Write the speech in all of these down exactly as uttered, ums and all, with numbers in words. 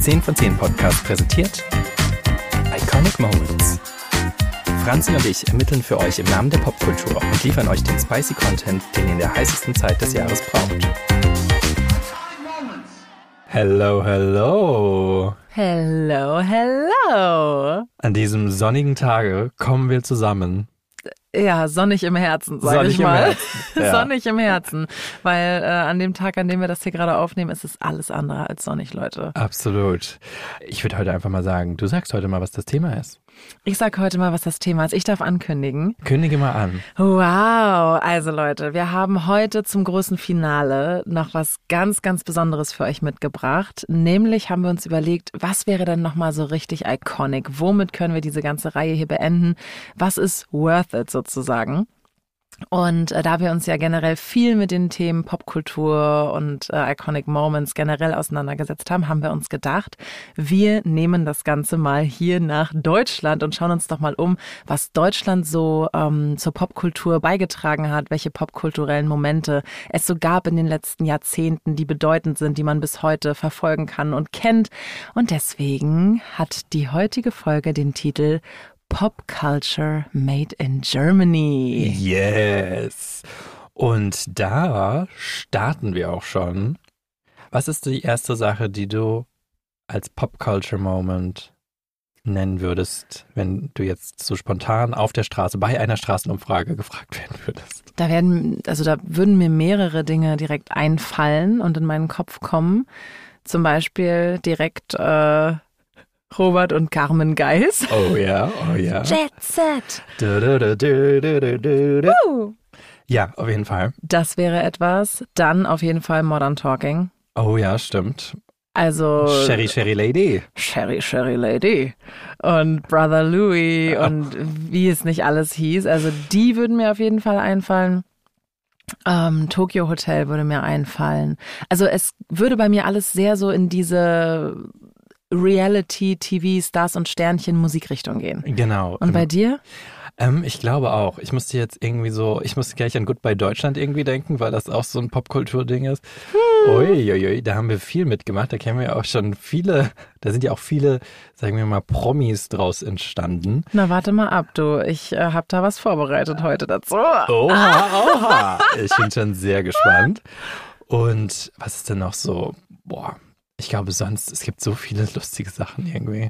zehn von zehn Podcast präsentiert Iconic Moments. Franzi und ich ermitteln für euch im Namen der Popkultur und liefern euch den spicy Content, den ihr in der heißesten Zeit des Jahres braucht. Hello, hello. Hello, hello. An diesem sonnigen Tage kommen wir zusammen. Ja, sonnig im Herzen, sag Sonnig ich mal. im Herzen, ja. Sonnig im Herzen, weil äh, an dem Tag, an dem wir das hier gerade aufnehmen, ist es alles andere als sonnig, Leute. Absolut. Ich würde heute einfach mal sagen, du sagst heute mal, was das Thema ist. Ich sag heute mal, was das Thema ist. Ich darf ankündigen. Kündige mal an. Wow, also Leute, wir haben heute zum großen Finale noch was ganz, ganz Besonderes für euch mitgebracht. Nämlich haben wir uns überlegt, was wäre denn nochmal so richtig iconic? Womit können wir diese ganze Reihe hier beenden? Was ist worth it sozusagen? Und äh, da wir uns ja generell viel mit den Themen Popkultur und äh, Iconic Moments generell auseinandergesetzt haben, haben wir uns gedacht, wir nehmen das Ganze mal hier nach Deutschland und schauen uns doch mal um, was Deutschland so ähm, zur Popkultur beigetragen hat, welche popkulturellen Momente es so gab in den letzten Jahrzehnten, die bedeutend sind, die man bis heute verfolgen kann und kennt. Und deswegen hat die heutige Folge den Titel Pop Culture Made in Germany. Yes. Und da starten wir auch schon. Was ist die erste Sache, die du als Pop Culture Moment nennen würdest, wenn du jetzt so spontan auf der Straße bei einer Straßenumfrage gefragt werden würdest? Da werden, also da würden mir mehrere Dinge direkt einfallen und in meinen Kopf kommen. Zum Beispiel direkt äh, Robert und Carmen Geis. Oh ja, oh ja. Jet Set. Du, du, du, du, du, du, du. Uh. Ja, auf jeden Fall. Das wäre etwas. Dann auf jeden Fall Modern Talking. Oh ja, stimmt. Also Sherry, Sherry Lady. Sherry, Sherry Lady. Und Brother Louie oh. und wie es nicht alles hieß. Also die würden mir auf jeden Fall einfallen. Ähm, Tokyo Hotel würde mir einfallen. Also es würde bei mir alles sehr so in diese Reality-T V, Stars und Sternchen Musikrichtung gehen. Genau. Und bei dir? Ähm, ich glaube auch. Ich musste jetzt irgendwie so, ich musste gleich an Goodbye Deutschland irgendwie denken, weil das auch so ein Popkultur-Ding ist. Hm. Uiuiui, da haben wir viel mitgemacht. Da kennen wir auch schon viele, da sind ja auch viele, sagen wir mal, Promis draus entstanden. Na, warte mal ab, du. Ich äh, habe da was vorbereitet heute dazu. Oha, oha. Ich bin schon sehr gespannt. Und was ist denn noch so, boah, ich glaube sonst, es gibt so viele lustige Sachen irgendwie.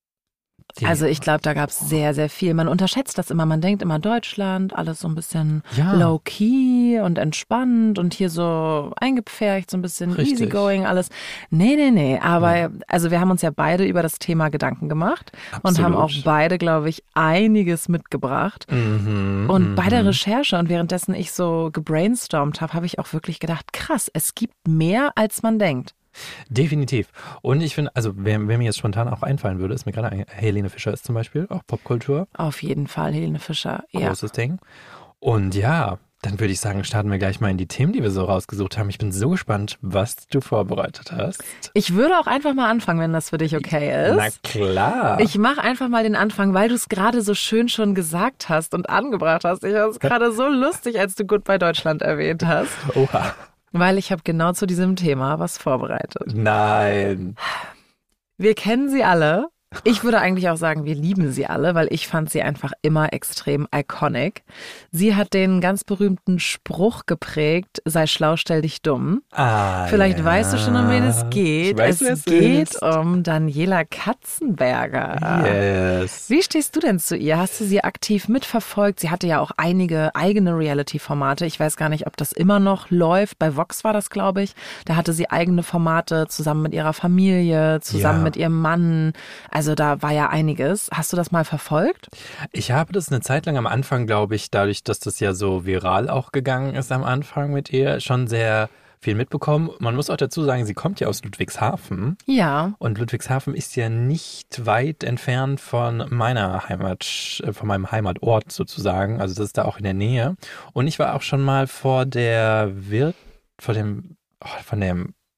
Die Also ich glaube, da gab es sehr, sehr viel. Man unterschätzt das immer. Man denkt immer Deutschland, alles so ein bisschen ja. low-key und entspannt und hier so eingepfercht, so ein bisschen Richtig. easygoing alles. Nee, nee, nee. Aber ja. also wir haben uns ja beide über das Thema Gedanken gemacht. Absolut. Und haben auch beide, glaube ich, einiges mitgebracht. Mhm, und mhm. bei der Recherche und währenddessen ich so gebrainstormt habe, habe ich auch wirklich gedacht, krass, es gibt mehr, als man denkt. Definitiv. Und ich finde, also wer, wer mir jetzt spontan auch einfallen würde, ist mir gerade ein, Helene Fischer ist zum Beispiel, auch Popkultur. Auf jeden Fall, Helene Fischer, ja. Großes Ding. Und ja, dann würde ich sagen, starten wir gleich mal in die Themen, die wir so rausgesucht haben. Ich bin so gespannt, was du vorbereitet hast. Ich würde auch einfach mal anfangen, wenn das für dich okay ist. Na klar. Ich mache einfach mal den Anfang, weil du es gerade so schön schon gesagt hast und angebracht hast. Ich fand es gerade so lustig, als du Goodbye Deutschland erwähnt hast. Oha. Weil ich habe genau zu diesem Thema was vorbereitet. Nein. Wir kennen sie alle. Ich würde eigentlich auch sagen, wir lieben sie alle, weil ich fand sie einfach immer extrem iconic. Sie hat den ganz berühmten Spruch geprägt, sei schlau, stell dich dumm. Ah, Vielleicht ja. weißt du schon, um wen es geht. Ich weiß, es wer es geht ist. um Daniela Katzenberger. Yes. Wie stehst du denn zu ihr? Hast du sie aktiv mitverfolgt? Sie hatte ja auch einige eigene Reality-Formate. Ich weiß gar nicht, ob das immer noch läuft. Bei Vox war das, glaube ich. Da hatte sie eigene Formate zusammen mit ihrer Familie, zusammen Ja. mit ihrem Mann. Also da war ja einiges. Hast du das mal verfolgt? Ich habe das eine Zeit lang am Anfang, glaube ich, dadurch, dass das ja so viral auch gegangen ist am Anfang mit ihr, schon sehr viel mitbekommen. Man muss auch dazu sagen, sie kommt ja aus Ludwigshafen. Ja. Und Ludwigshafen ist ja nicht weit entfernt von meiner Heimat, von meinem Heimatort sozusagen. Also das ist da auch in der Nähe. Und ich war auch schon mal vor der Wirt, vor dem, oh, von dem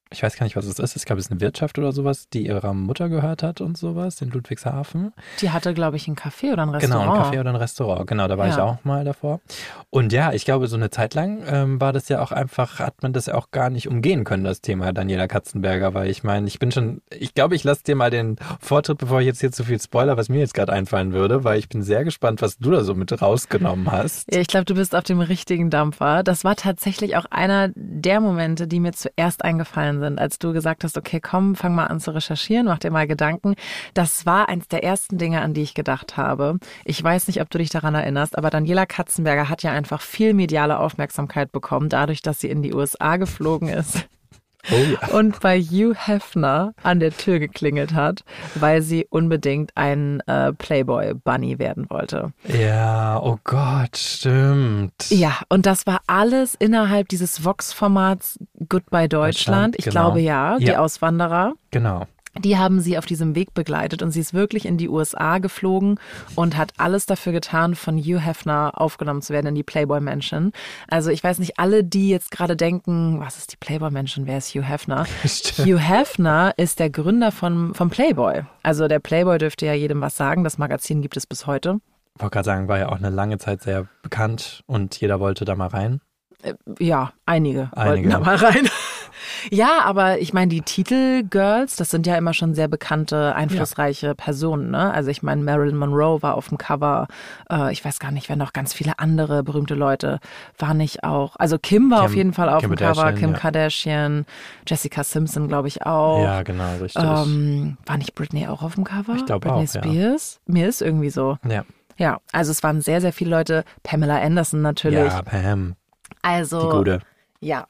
Ich weiß gar nicht, was es ist. Ich glaube, es ist eine Wirtschaft oder sowas, die ihrer Mutter gehört hat und sowas in Ludwigshafen. Die hatte, glaube ich, ein Café oder ein Genau, Restaurant. ein Café oder ein Restaurant. Genau, da war Ja. ich auch mal davor. Und ja, ich glaube, so eine Zeit lang ähm, war das ja auch einfach, hat man das ja auch gar nicht umgehen können, das Thema Daniela Katzenberger. Weil ich meine, ich bin schon, ich glaube, ich lasse dir mal den Vortritt, bevor ich jetzt hier zu viel spoiler, was mir jetzt gerade einfallen würde, weil ich bin sehr gespannt, was du da so mit rausgenommen hast. Ja, ich glaube, du bist auf dem richtigen Dampfer. Das war tatsächlich auch einer der Momente, die mir zuerst eingefallen sind, als du gesagt hast, okay, komm, fang mal an zu recherchieren, mach dir mal Gedanken. Das war eins der ersten Dinge, an die ich gedacht habe. Ich weiß nicht, ob du dich daran erinnerst, aber Daniela Katzenberger hat ja einfach viel mediale Aufmerksamkeit bekommen, dadurch, dass sie in die U S A geflogen ist. Oh ja. Und bei Hugh Hefner an der Tür geklingelt hat, weil sie unbedingt ein äh, Playboy-Bunny werden wollte. Ja, oh Gott, stimmt. Ja, und das war alles innerhalb dieses Vox-Formats Goodbye Deutschland. Deutschland, Ich genau. glaube ja, die Ja. Auswanderer. Genau. Die haben sie auf diesem Weg begleitet und sie ist wirklich in die U S A geflogen und hat alles dafür getan, von Hugh Hefner aufgenommen zu werden in die Playboy Mansion. Also ich weiß nicht, alle, die jetzt gerade denken, was ist die Playboy Mansion, wer ist Hugh Hefner? Stimmt. Hugh Hefner ist der Gründer von, vom Playboy. Also der Playboy dürfte ja jedem was sagen, das Magazin gibt es bis heute. Ich wollte gerade sagen, war ja auch eine lange Zeit sehr bekannt und jeder wollte da mal rein. Äh, Ja, einige, Einige. wollten da mal rein. Ja, aber ich meine, die Titelgirls, das sind ja immer schon sehr bekannte, einflussreiche Personen, ne? Also ich meine, Marilyn Monroe war auf dem Cover. Äh, ich weiß gar nicht, wer noch ganz viele andere berühmte Leute war nicht auch. Also Kim war Kim- auf jeden Fall auf Kim dem Cover, Kardashian, Kim ja. Kardashian, Jessica Simpson, glaube ich auch. Ja, genau, richtig. Ähm, war nicht Britney auch auf dem Cover? Ich glaube Britney auch, ja. Spears? Mir ist irgendwie so. ja. Ja, also es waren sehr, sehr viele Leute. Pamela Anderson natürlich. Ja, Pam, Also die Gute. ja.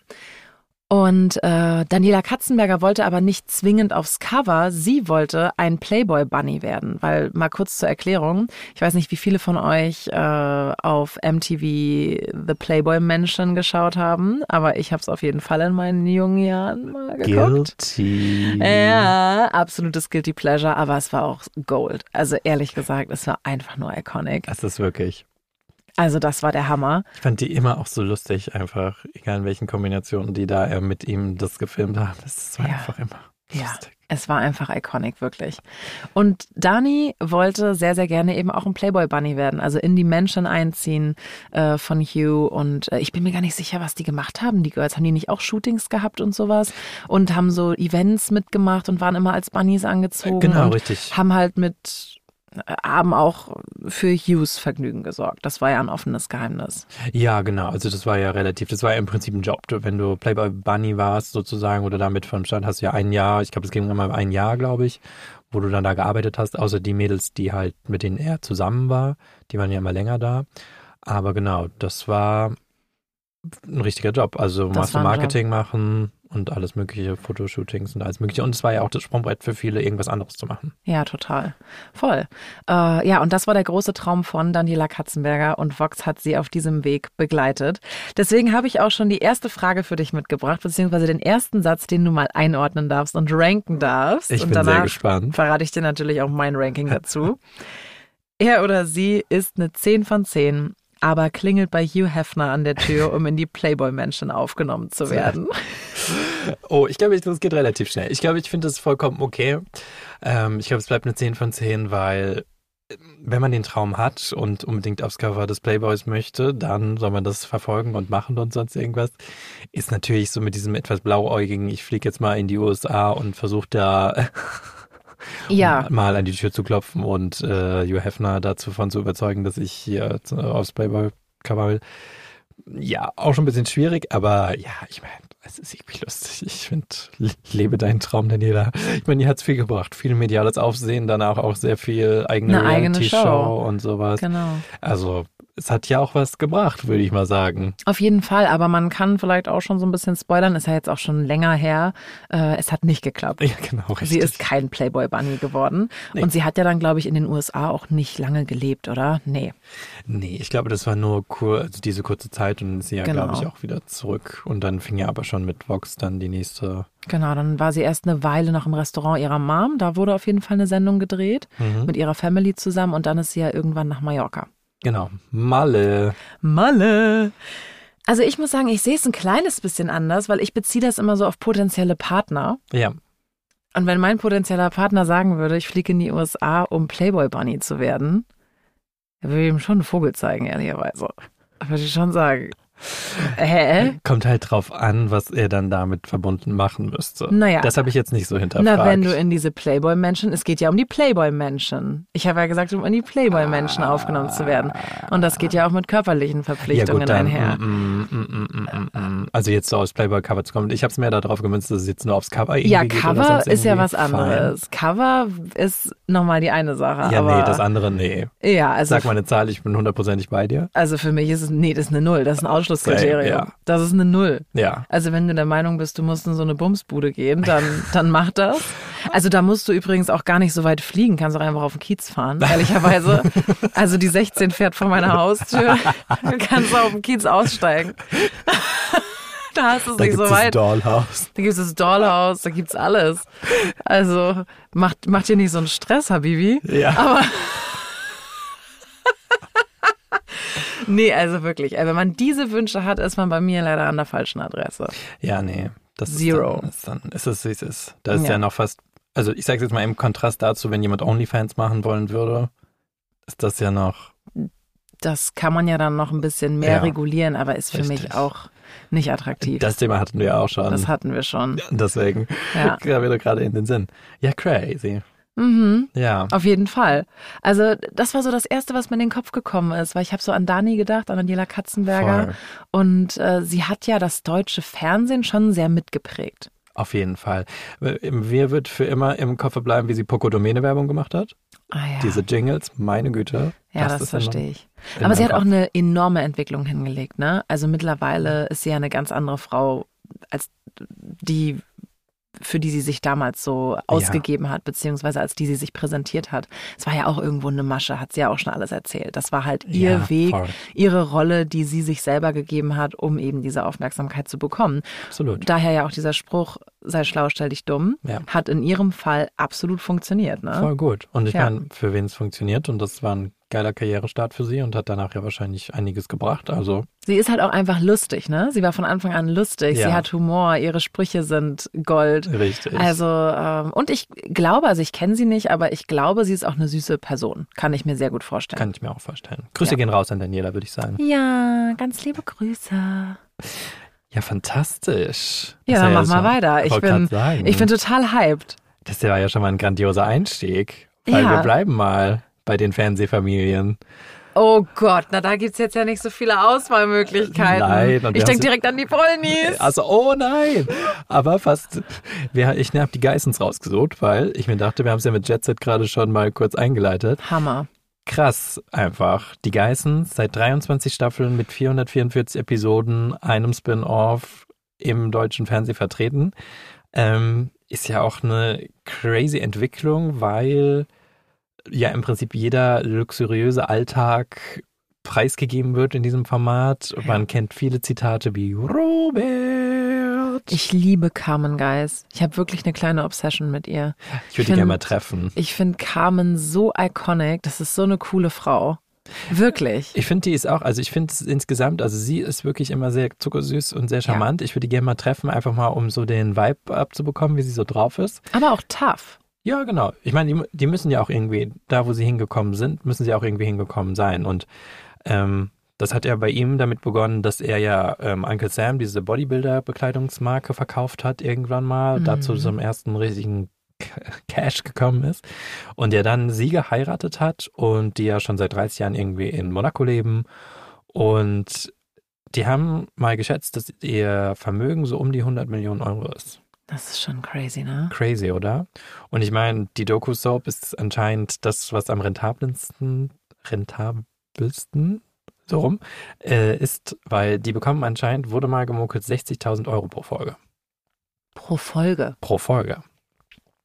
Und äh, Daniela Katzenberger wollte aber nicht zwingend aufs Cover. Sie wollte ein Playboy-Bunny werden. Weil, mal kurz zur Erklärung, ich weiß nicht, wie viele von euch äh, auf M T V The Playboy Mansion geschaut haben, aber ich habe es auf jeden Fall in meinen jungen Jahren mal geguckt. Guilty. Ja, absolutes Guilty Pleasure, aber es war auch Gold. Also ehrlich gesagt, es war einfach nur iconic. Das ist wirklich. Also das war der Hammer. Ich fand die immer auch so lustig, einfach, egal in welchen Kombinationen die da äh, mit ihm das gefilmt haben. Das war Ja. einfach immer Ja, lustig. es war einfach iconic, wirklich. Und Dani wollte sehr, sehr gerne eben auch ein Playboy-Bunny werden, also in die Mansion einziehen äh, von Hugh. Und äh, ich bin mir gar nicht sicher, was die gemacht haben, die Girls. Haben die nicht auch Shootings gehabt und sowas? Und haben so Events mitgemacht und waren immer als Bunnies angezogen. Genau, und richtig. haben halt mit, haben auch für Hughes Vergnügen gesorgt. Das war ja ein offenes Geheimnis. Ja, genau. Also das war ja relativ, das war ja im Prinzip ein Job. Wenn du Playboy Bunny warst sozusagen oder damit vom Stand, hast du ja ein Jahr, ich glaube, es ging immer ein Jahr, glaube ich, wo du dann da gearbeitet hast, außer die Mädels, die halt mit denen er zusammen war, die waren ja immer länger da. Aber genau, das war ein richtiger Job. Also Das machst du war ein Marketing machen und alles mögliche, Fotoshootings und alles mögliche. Und es war ja auch das Sprungbrett für viele, irgendwas anderes zu machen. Ja, total. Voll. Äh, ja, und das war der große Traum von Daniela Katzenberger und Vox hat sie auf diesem Weg begleitet. Deswegen habe ich auch schon die erste Frage für dich mitgebracht, beziehungsweise den ersten Satz, den du mal einordnen darfst und ranken darfst. Ich und bin danach sehr gespannt. verrate ich dir natürlich auch mein Ranking dazu. Er oder sie ist eine zehn von zehn, aber klingelt bei Hugh Hefner an der Tür, um in die Playboy Mansion aufgenommen zu werden. Oh, ich glaube, das geht relativ schnell. Ich glaube, ich finde das vollkommen okay. Ähm, ich glaube, es bleibt eine zehn von zehn, weil äh, wenn man den Traum hat und unbedingt aufs Cover des Playboys möchte, dann soll man das verfolgen und machen und sonst irgendwas. Ist natürlich so mit diesem etwas blauäugigen, ich fliege jetzt mal in die U S A und versuche da Ja. mal an die Tür zu klopfen und äh, Hugh Hefner dazu von zu überzeugen, dass ich hier äh, aufs Playboy-Cover will. Ja, auch schon ein bisschen schwierig, aber ja, ich meine, es ist irgendwie lustig. Ich finde, lebe deinen Traum, Daniela. Ich meine, die hat es viel gebracht. Viel mediales Aufsehen, danach auch sehr viel eigene Eine eigene Reality-Show Show. und sowas. Genau. Also, es hat ja auch was gebracht, würde ich mal sagen. Auf jeden Fall, aber man kann vielleicht auch schon so ein bisschen spoilern, ist ja jetzt auch schon länger her. Äh, es hat nicht geklappt. Ja, genau, richtig. Sie ist kein Playboy-Bunny geworden. Nee. Und sie hat ja dann, glaube ich, in den U S A auch nicht lange gelebt, oder? Nee. Nee, ich glaube, das war nur kur also diese kurze Zeit und dann ist sie ja, Genau. glaube ich, auch wieder zurück. Und dann fing ja aber schon mit Vox dann die nächste. Genau, dann war sie erst eine Weile noch im Restaurant ihrer Mom. Da wurde auf jeden Fall eine Sendung gedreht Mhm. mit ihrer Family zusammen. Und dann ist sie ja irgendwann nach Mallorca. Genau, Malle. Malle! Also ich muss sagen, ich sehe es ein kleines bisschen anders, weil ich beziehe das immer so auf potenzielle Partner. Ja. Und wenn mein potenzieller Partner sagen würde, ich fliege in die U S A, um Playboy Bunny zu werden, dann würde ich ihm schon einen Vogel zeigen, ehrlicherweise. Würde ich schon sagen. Hä? Kommt halt drauf an, was er dann damit verbunden machen müsste. Naja. Das habe ich jetzt nicht so hinterfragt. Na, wenn du in diese Playboy-Menschen, es geht ja um die Playboy-Menschen. Ich habe ja gesagt, um in die Playboy-Menschen ah. aufgenommen zu werden. Und das geht ja auch mit körperlichen Verpflichtungen ja, gut, dann, einher. Mm, mm, mm, mm, mm. Also jetzt so aufs Playboy-Cover zu kommen. Ich habe es mir da drauf gemünzt, dass es jetzt nur aufs Cover irgendwie ja, geht. Ja, Cover ist ja was anderes. Fein. Cover ist nochmal die eine Sache. Ja, aber nee, das andere, nee. Ja, also Sag mal eine Zahl, ich bin hundertprozentig bei dir. Also für mich ist es, nee, das ist eine Null. Das ist ein Ausschlusskriterium. Okay, ja. Das ist eine Null. Ja. Also wenn du der Meinung bist, du musst in so eine Bumsbude gehen, dann, dann mach das. Also da musst du übrigens auch gar nicht so weit fliegen, kannst auch einfach auf den Kiez fahren, ehrlicherweise. Also die sechzehn fährt vor meiner Haustür, du kannst auf den Kiez aussteigen. Da hast du es nicht so weit. Da gibt es das Dollhaus. Da gibt es das Dollhaus, da gibt's alles. Also macht, macht dir nicht so einen Stress, Habibi. Ja. Aber nee, also wirklich, wenn man diese Wünsche hat, ist man bei mir leider an der falschen Adresse. Ja, nee. Das Zero. Ist dann, ist dann ist es, wie es ist. Da ist ja. ja noch fast, also ich sage jetzt mal im Kontrast dazu, wenn jemand OnlyFans machen wollen würde, ist das ja noch. Das kann man ja dann noch ein bisschen mehr ja. regulieren, aber ist für Richtig. mich auch nicht attraktiv. Das Thema hatten wir auch schon. Das hatten wir schon. Deswegen ja. kam mir gerade in den Sinn. Ja, crazy. Mhm. Ja. Auf jeden Fall. Also das war so das Erste, was mir in den Kopf gekommen ist, weil ich habe so an Dani gedacht, an Daniela Katzenberger. Voll. Und äh, sie hat ja das deutsche Fernsehen schon sehr mitgeprägt. Auf jeden Fall. Mir wird für immer im Kopf bleiben, wie sie Poco Domene Werbung gemacht hat. Ah, ja. Diese Jingles, meine Güte. Ja, das, das verstehe ich. Aber sie hat auch eine enorme Entwicklung hingelegt, ne? Also mittlerweile ist sie ja eine ganz andere Frau als die, für die sie sich damals so ausgegeben ja. hat, beziehungsweise als die sie sich präsentiert hat. Es war ja auch irgendwo eine Masche, hat sie ja auch schon alles erzählt. Das war halt ihr ja, Weg, voll. ihre Rolle, die sie sich selber gegeben hat, um eben diese Aufmerksamkeit zu bekommen. Absolut. Daher ja auch dieser Spruch, sei schlau, stell dich dumm, ja. hat in ihrem Fall absolut funktioniert. Ne? Voll gut. Und ich ja. meine, für wen es funktioniert, und das war ein geiler Karrierestart für sie und hat danach ja wahrscheinlich einiges gebracht. Also sie ist halt auch einfach lustig, ne? Sie war von Anfang an lustig. Ja. Sie hat Humor, ihre Sprüche sind Gold. Richtig. Also ähm, und ich glaube, also ich kenne sie nicht, aber ich glaube, sie ist auch eine süße Person. Kann ich mir sehr gut vorstellen. Kann ich mir auch vorstellen. Grüße ja. gehen raus an Daniela, würde ich sagen. Ja, ganz liebe Grüße. Ja, fantastisch. Ja, dann mach mal weiter. Ich bin, sagen. ich bin total hyped. Das war ja schon mal ein grandioser Einstieg. Weil ja. wir bleiben mal bei den Fernsehfamilien. Oh Gott, na da gibt's jetzt ja nicht so viele Auswahlmöglichkeiten. Nein. Und ich denke direkt an die Polnis. Also, oh nein. Aber fast, wir, ich habe die Geissens rausgesucht, weil ich mir dachte, wir haben es ja mit Jet Set gerade schon mal kurz eingeleitet. Hammer. Krass einfach. Die Geissens seit dreiundzwanzig Staffeln mit vierhundertvierundvierzig Episoden, einem Spin-off im deutschen Fernsehen vertreten. Ähm, ist ja auch eine crazy Entwicklung, weil ja im Prinzip jeder luxuriöse Alltag preisgegeben wird in diesem Format. Ja. Man kennt viele Zitate wie Robert. Ich liebe Carmen Geis. Ich habe wirklich eine kleine Obsession mit ihr. Ich würde die gerne mal treffen. Ich finde Carmen so iconic. Das ist so eine coole Frau. Wirklich. Ich finde, die ist auch, also ich finde es insgesamt, also sie ist wirklich immer sehr zuckersüß und sehr charmant. Ja. Ich würde die gerne mal treffen, einfach mal, um so den Vibe abzubekommen, wie sie so drauf ist. Aber auch tough. Ja, genau. Ich meine, die, die müssen ja auch irgendwie, da wo sie hingekommen sind, müssen sie auch irgendwie hingekommen sein. Und ähm, das hat ja bei ihm damit begonnen, dass er ja ähm, Uncle Sam, diese Bodybuilder-Bekleidungsmarke, verkauft hat irgendwann mal, mhm. dazu zum ersten richtigen Cash gekommen ist und der dann sie geheiratet hat und die ja schon seit dreißig Jahren irgendwie in Monaco leben und die haben mal geschätzt, dass ihr Vermögen so um die hundert Millionen Euro ist. Das ist schon crazy, ne? Crazy, oder? Und ich meine, die Doku-Soap ist anscheinend das, was am rentabelsten, rentabelsten, so rum, äh, ist, weil die bekommen anscheinend, wurde mal gemunkelt, sechzigtausend Euro pro Folge. Pro Folge? Pro Folge.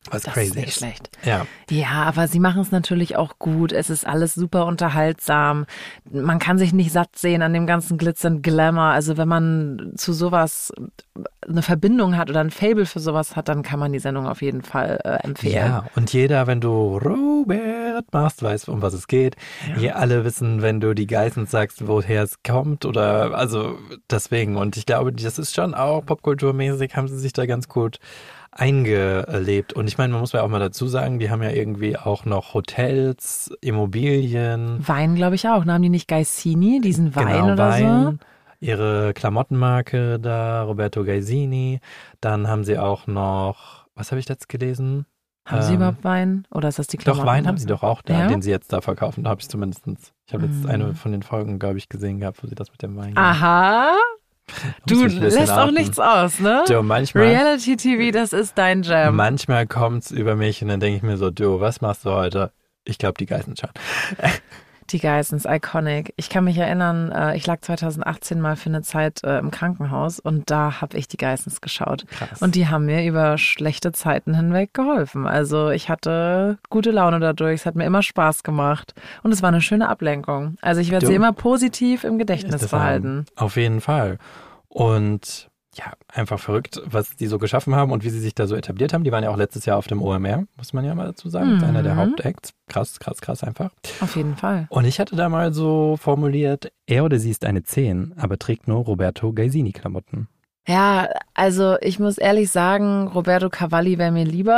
Was das crazy ist nicht ist. schlecht. Ja. Ja, aber sie machen es natürlich auch gut. Es ist alles super unterhaltsam. Man kann sich nicht satt sehen an dem ganzen Glitz und Glamour. Also wenn man zu sowas eine Verbindung hat oder ein Faible für sowas hat, dann kann man die Sendung auf jeden Fall äh, empfehlen. Ja, und jeder, wenn du Robert machst, weiß, um was es geht. Ja. Hier alle wissen, wenn du die Geissens sagst, woher es kommt oder, also deswegen. Und ich glaube, das ist schon auch popkulturmäßig, haben sie sich da ganz gut eingelebt. Und ich meine, man muss ja auch mal dazu sagen, die haben ja irgendwie auch noch Hotels, Immobilien. Wein, glaube ich auch. Ne? Haben die nicht Gaisini, diesen Wein genau, oder Wein, ihre Klamottenmarke da, Roberto Gaisini. Dann haben sie auch noch, was habe ich jetzt gelesen? so? Haben sie Ähm, überhaupt Wein? Oder ist das die Doch, Klamotten? Wein haben sie doch auch da, Ja? den sie jetzt da verkaufen. Da habe ich zumindest, ich habe jetzt Mm. eine von den Folgen, glaube ich, gesehen gehabt, wo sie das mit dem Wein Aha. Da muss Du ich ein bisschen lässt auch atmen. nichts aus, ne? Du, manchmal, Reality-T V, das ist dein Jam. manchmal kommt's über mich und dann denke ich mir so, du, was machst du heute? Ich glaube, die Geißen schon. Die Geissens, iconic. Ich kann mich erinnern, äh, ich lag zwanzig achtzehn mal für eine Zeit äh, im Krankenhaus und da habe ich die Geissens geschaut. Krass. Und die haben mir über schlechte Zeiten hinweg geholfen. Also ich hatte gute Laune dadurch, es hat mir immer Spaß gemacht und es war eine schöne Ablenkung. Also ich werde Du- sie immer positiv im Gedächtnis Das behalten. haben- Auf jeden Fall. Und ja, einfach verrückt, was die so geschaffen haben und wie sie sich da so etabliert haben. Die waren ja auch letztes Jahr auf dem O M R, muss man ja mal dazu sagen. Das ist einer der Mhm. Hauptacts. Krass, krass, krass einfach. Auf jeden Fall. Und ich hatte da mal so formuliert, er oder sie ist eine zehn, aber trägt nur Roberto Gaisini-Klamotten. Ja, also ich muss ehrlich sagen, Roberto Cavalli wäre mir lieber.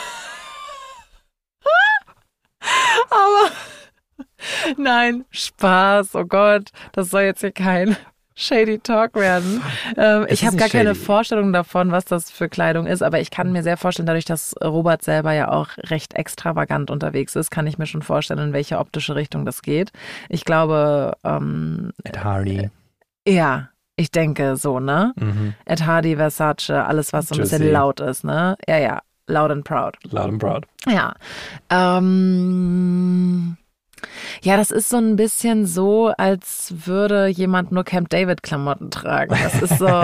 Aber nein, Spaß, oh Gott, das soll jetzt hier kein Shady Talk werden. Ähm, Es ich ist habe nicht gar keine shady. Vorstellung davon, was das für Kleidung ist, aber ich kann mir sehr vorstellen, dadurch, dass Robert selber ja auch recht extravagant unterwegs ist, kann ich mir schon vorstellen, in welche optische Richtung das geht. Ich glaube, ähm, Ed Hardy. ja, ich denke so, ne? Mhm. Ed Hardy, Versace, alles, was so ein bisschen Juicy. laut ist, ne? Ja, ja, loud and proud. Loud and proud. Ja. Ähm, ja, das ist so ein bisschen so, als würde jemand nur Camp David Klamotten tragen. Das ist so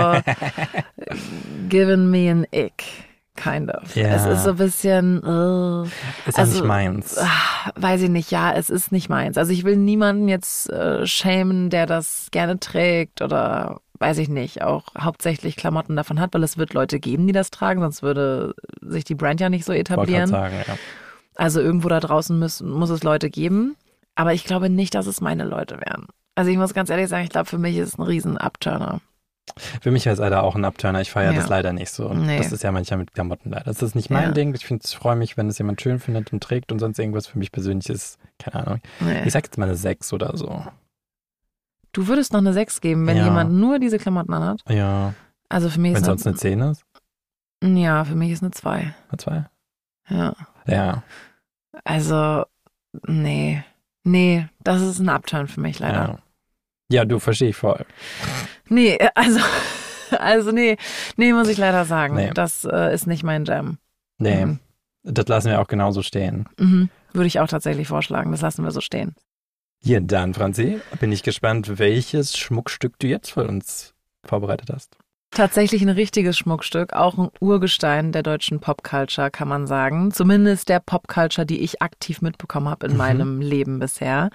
giving me an ick, kind of. Ja. Es ist so ein bisschen, äh, Ist ja Also, nicht meins. ah, weiß ich nicht, ja, es ist nicht meins. Also ich will niemanden jetzt äh, schämen, der das gerne trägt oder weiß ich nicht, auch hauptsächlich Klamotten davon hat, weil es wird Leute geben, die das tragen, sonst würde sich die Brand ja nicht so Wollte grad etablieren. sagen, ja. Also irgendwo da draußen muss, muss es Leute geben, aber ich glaube nicht, dass es meine Leute wären. Also ich muss ganz ehrlich sagen, ich glaube, für mich ist es ein riesen Upturner. Für mich wäre es leider auch ein Upturner. Ich feiere Ja. das leider nicht so. Nee. Das ist ja manchmal mit Klamotten leider. Das ist nicht mein Ja. Ding. Ich, find- ich freue mich, wenn es jemand schön findet und trägt und sonst irgendwas. Für mich persönlich ist, keine Ahnung. Nee. Ich sag jetzt mal eine sechs oder so. Du würdest noch eine sechs geben, wenn Ja. jemand nur diese Klamotten anhat? Ja. Also für mich Wenn ist sonst eine zehn ist. Ja, für mich ist eine zwei. Eine zwei. Ja. Ja. Also, nee. Nee, das ist ein Upturn für mich leider. Ja. Ja, du, verstehe ich voll. Nee, also, also nee, nee, muss ich leider sagen. Nee. Das äh, ist nicht mein Jam. Nee, Mhm. das lassen wir auch genauso stehen. Mhm. Würde ich auch tatsächlich vorschlagen. Das lassen wir so stehen. Ja, dann, Franzi, bin ich gespannt, welches Schmuckstück du jetzt für uns vorbereitet hast. Tatsächlich ein richtiges Schmuckstück, auch ein Urgestein der deutschen Popculture, kann man sagen. Zumindest der Popculture, die ich aktiv mitbekommen habe in Mhm. meinem Leben bisher.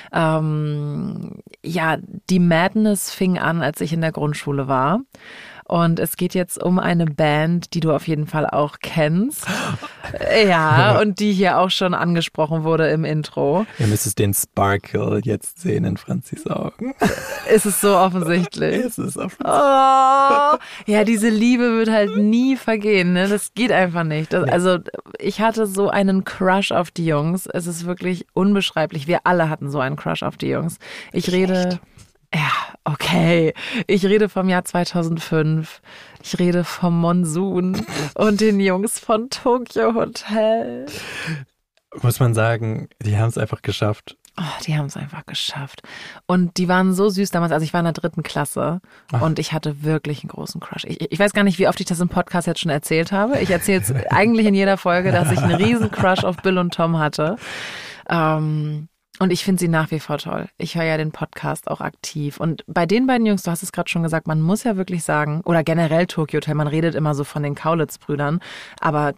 Ähm, ja, die Madness fing an, als ich in der Grundschule war. Und es geht jetzt um eine Band, die du auf jeden Fall auch kennst. Ja, und die hier auch schon angesprochen wurde im Intro. Ihr müsst den Sparkle jetzt sehen in Franzis Augen. Ist es so offensichtlich? Es ist auf Oh, ja, diese Liebe wird halt nie vergehen, ne? Das geht einfach nicht. Das, also ich hatte so einen Crush auf die Jungs. Es ist wirklich unbeschreiblich. Wir alle hatten so einen Crush auf die Jungs. Ich rede, ja, okay. Ich rede vom Jahr zweitausendfünf. Ich rede vom Monsun und den Jungs von Tokyo Hotel. Muss man sagen, die haben es einfach geschafft. Oh, die haben es einfach geschafft. Und die waren so süß damals. Also ich war in der dritten Klasse Ach. und ich hatte wirklich einen großen Crush. Ich, ich weiß gar nicht, wie oft ich das im Podcast jetzt schon erzählt habe. Ich erzähle es eigentlich in jeder Folge, dass ich einen riesen Crush auf Bill und Tom hatte. Ähm, und ich finde sie nach wie vor toll. Ich höre ja den Podcast auch aktiv. Und bei den beiden Jungs, du hast es gerade schon gesagt, man muss ja wirklich sagen, oder generell Tokyo Hotel, man redet immer so von den Kaulitz-Brüdern, aber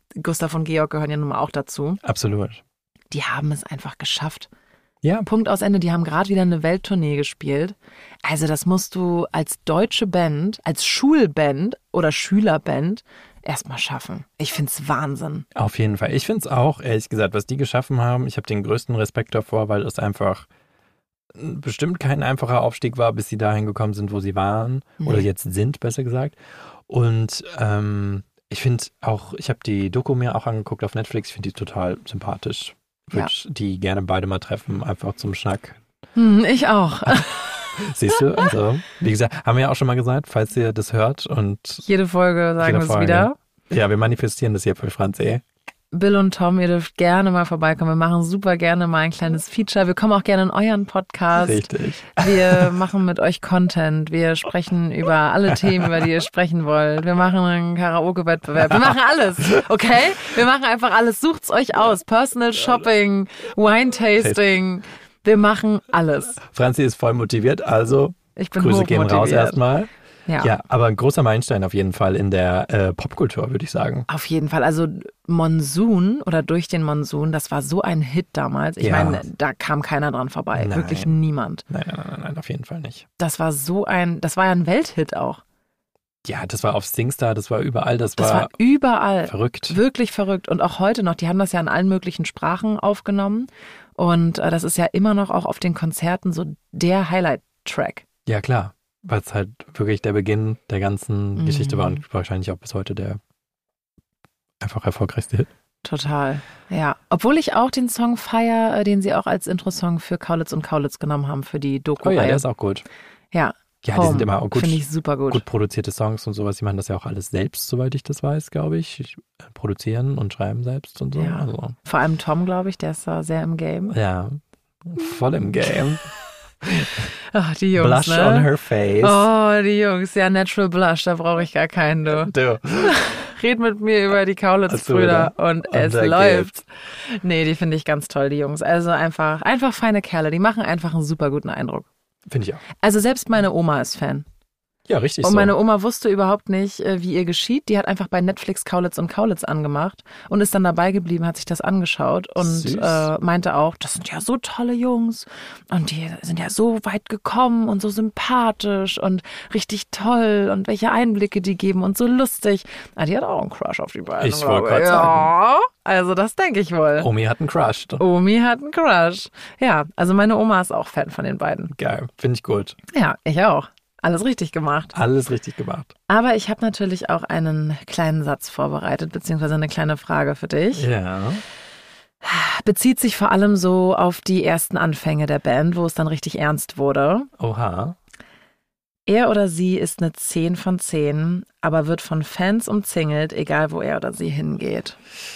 Gustav und Georg gehören ja nun mal auch dazu. Absolut. Die haben es einfach geschafft. Ja. Punkt aus Ende, die haben gerade wieder eine Welttournee gespielt. Also das musst du als deutsche Band, als Schulband oder Schülerband erstmal schaffen. Ich find's Wahnsinn. Auf jeden Fall. Ich finde es auch, ehrlich gesagt, was die geschaffen haben, ich habe den größten Respekt davor, weil es einfach bestimmt kein einfacher Aufstieg war, bis sie dahin gekommen sind, wo sie waren. Nee. Oder jetzt sind, besser gesagt. Und ähm, ich finde auch, ich habe die Doku mir auch angeguckt auf Netflix, ich finde die total sympathisch. Würde ja. die gerne beide mal treffen, einfach zum Schnack. Hm, ich auch. Siehst du? Also, wie gesagt, haben wir ja auch schon mal gesagt, falls ihr das hört und jede Folge sagen wir es wieder. Ja, wir manifestieren das hier für Franz eh. Bill und Tom, ihr dürft gerne mal vorbeikommen. Wir machen super gerne mal ein kleines Feature. Wir kommen auch gerne in euren Podcast. Richtig. Wir machen mit euch Content. Wir sprechen über alle Themen, über die ihr sprechen wollt. Wir machen einen Karaoke-Wettbewerb. Wir machen alles, okay? Wir machen einfach alles. Sucht's euch aus. Personal Shopping, Wine-Tasting. Wir machen alles. Franzi ist voll motiviert, also ich bin Grüße gehen raus erstmal. Ja. ja, aber ein großer Meilenstein auf jeden Fall in der äh, Popkultur, würde ich sagen. Auf jeden Fall. Also Monsun oder Durch den Monsun, das war so ein Hit damals. Ich ja. meine, da kam keiner dran vorbei. Nein. Wirklich niemand. Nein, nein, nein, nein, auf jeden Fall nicht. Das war so ein, das war ja ein Welthit auch. Ja, das war auf Singstar, das war überall, das, das war, war überall. Verrückt. Wirklich verrückt. Und auch heute noch, die haben das ja in allen möglichen Sprachen aufgenommen. Und äh, das ist ja immer noch auch auf den Konzerten so der Highlight-Track. Ja, klar. Weil es halt wirklich der Beginn der ganzen Mhm. Geschichte war und wahrscheinlich auch bis heute der einfach erfolgreichste Hit. Total, ja. Obwohl ich auch den Song feier, den sie auch als Intro-Song für Kaulitz und Kaulitz genommen haben, für die Doku. Oh ja, der ist auch gut. Ja. Ja, Home, die sind immer auch gut. Finde ich super gut. Gut produzierte Songs und sowas. Die machen das ja auch alles selbst, soweit ich das weiß, glaube ich. ich produzieren und schreiben selbst und so. Ja. Also. Vor allem Tom, glaube ich, der ist da sehr im Game. Ja, voll im Game. Ach, die Jungs, Blush ne? on her face. Oh, die Jungs. Ja, Natural Blush, da brauche ich gar keinen, du. du. Red mit mir über die Kaulitz-Brüder und, und es läuft. Geht's. Nee, die finde ich ganz toll, die Jungs. Also einfach, einfach feine Kerle. Die machen einfach einen super guten Eindruck. Finde ich auch. Also selbst meine Oma ist Fan. Ja, richtig und so. meine Oma wusste überhaupt nicht, wie ihr geschieht. Die hat einfach bei Netflix Kaulitz und Kaulitz angemacht und ist dann dabei geblieben, hat sich das angeschaut und äh, meinte auch, das sind ja so tolle Jungs und die sind ja so weit gekommen und so sympathisch und richtig toll und welche Einblicke die geben und so lustig. Ah, die hat auch einen Crush auf die beiden. Ich wollte gerade ja, sagen. Also das denke ich wohl. Omi hat einen Crush. Omi hat einen Crush. Ja, also meine Oma ist auch Fan von den beiden. Geil, finde ich gut. Ja, ich auch. Alles richtig gemacht. Alles richtig gemacht. Aber ich habe natürlich auch einen kleinen Satz vorbereitet, beziehungsweise eine kleine Frage für dich. Ja. Bezieht sich vor allem so auf die ersten Anfänge der Band, wo es dann richtig ernst wurde. Oha. Er oder sie ist eine zehn von zehn, aber wird von Fans umzingelt, egal wo er oder sie hingeht.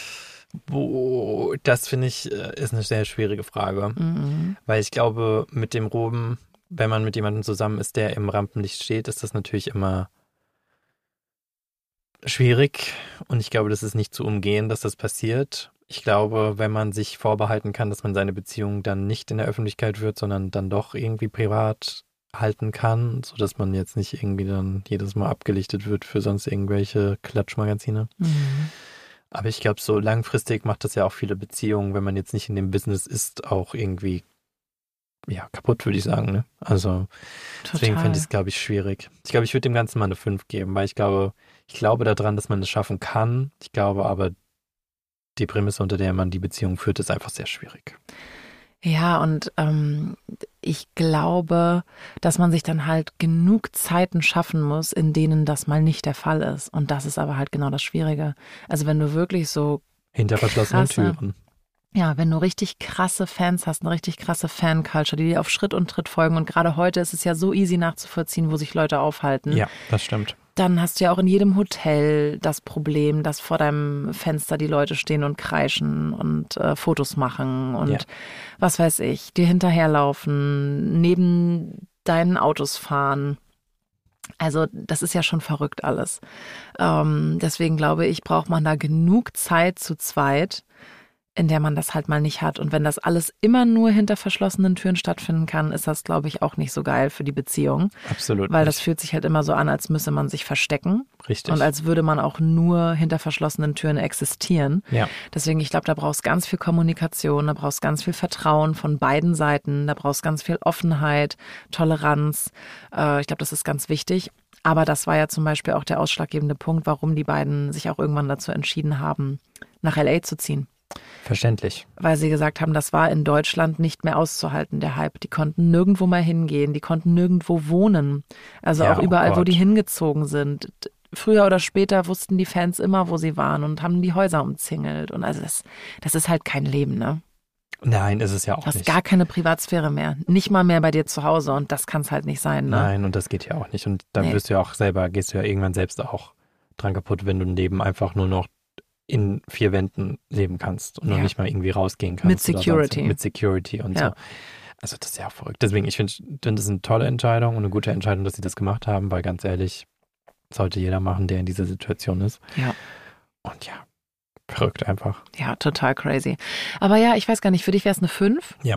Boah, das finde ich, ist eine sehr schwierige Frage. Mhm. Weil ich glaube, mit dem Ruben, wenn man mit jemandem zusammen ist, der im Rampenlicht steht, ist das natürlich immer schwierig. Und ich glaube, das ist nicht zu umgehen, dass das passiert. Ich glaube, wenn man sich vorbehalten kann, dass man seine Beziehung dann nicht in der Öffentlichkeit wird, sondern dann doch irgendwie privat halten kann, sodass man jetzt nicht irgendwie dann jedes Mal abgelichtet wird für sonst irgendwelche Klatschmagazine. Mhm. Aber ich glaube, so langfristig macht das ja auch viele Beziehungen, wenn man jetzt nicht in dem Business ist, auch irgendwie ja, kaputt, würde ich sagen. Ne? Also Total. Deswegen fände ich es, glaube ich, schwierig. Ich glaube, ich würde dem Ganzen mal eine fünf geben, weil ich glaube, ich glaube daran, dass man es schaffen kann. Ich glaube aber, die Prämisse, unter der man die Beziehung führt, ist einfach sehr schwierig. Ja, und ähm, ich glaube, dass man sich dann halt genug Zeiten schaffen muss, in denen das mal nicht der Fall ist. Und das ist aber halt genau das Schwierige. Also wenn du wirklich so hinter verschlossenen krasse, Türen. Ja, wenn du richtig krasse Fans hast, eine richtig krasse Fan-Culture, die dir auf Schritt und Tritt folgen. Und gerade heute ist es ja so easy nachzuvollziehen, wo sich Leute aufhalten. Ja, das stimmt. Dann hast du ja auch in jedem Hotel das Problem, dass vor deinem Fenster die Leute stehen und kreischen und äh, Fotos machen und ja. was weiß ich, dir hinterherlaufen, neben deinen Autos fahren. Also das ist ja schon verrückt alles. Ähm, deswegen glaube ich, braucht man da genug Zeit zu zweit, in der man das halt mal nicht hat. Und wenn das alles immer nur hinter verschlossenen Türen stattfinden kann, ist das, glaube ich, auch nicht so geil für die Beziehung. Absolut Weil nicht. das fühlt sich halt immer so an, als müsse man sich verstecken. Richtig. Und als würde man auch nur hinter verschlossenen Türen existieren. Ja. Deswegen, ich glaube, da brauchst du ganz viel Kommunikation, da brauchst du ganz viel Vertrauen von beiden Seiten, da brauchst du ganz viel Offenheit, Toleranz. Äh, ich glaube, das ist ganz wichtig. Aber das war ja zum Beispiel auch der ausschlaggebende Punkt, warum die beiden sich auch irgendwann dazu entschieden haben, nach L A zu ziehen. Verständlich. Weil sie gesagt haben, das war in Deutschland nicht mehr auszuhalten, der Hype. Die konnten nirgendwo mal hingehen, die konnten nirgendwo wohnen. Also Ja, auch oh überall, wo Gott. die hingezogen sind. Früher oder später wussten die Fans immer, wo sie waren und haben die Häuser umzingelt. Und also das, das ist halt kein Leben, ne? Nein, ist es ja auch Du hast nicht. gar keine Privatsphäre mehr. Nicht mal mehr bei dir zu Hause. Und das kann es halt nicht sein, ne? Nein, und das geht ja auch nicht. Und da Nee. wirst du ja auch selber, gehst du ja irgendwann selbst auch dran kaputt, wenn du ein Leben einfach nur noch in vier Wänden leben kannst und noch Ja. nicht mal irgendwie rausgehen kannst. Mit oder sonst Security. was. Mit Security und Ja. so. Also das ist ja auch verrückt. Deswegen, ich finde, find, das ist eine tolle Entscheidung und eine gute Entscheidung, dass sie das gemacht haben, weil ganz ehrlich, sollte jeder machen, der in dieser Situation ist. Ja. Und ja, verrückt einfach. Ja, total crazy. Aber ja, ich weiß gar nicht, für dich wäre es eine fünf. Ja.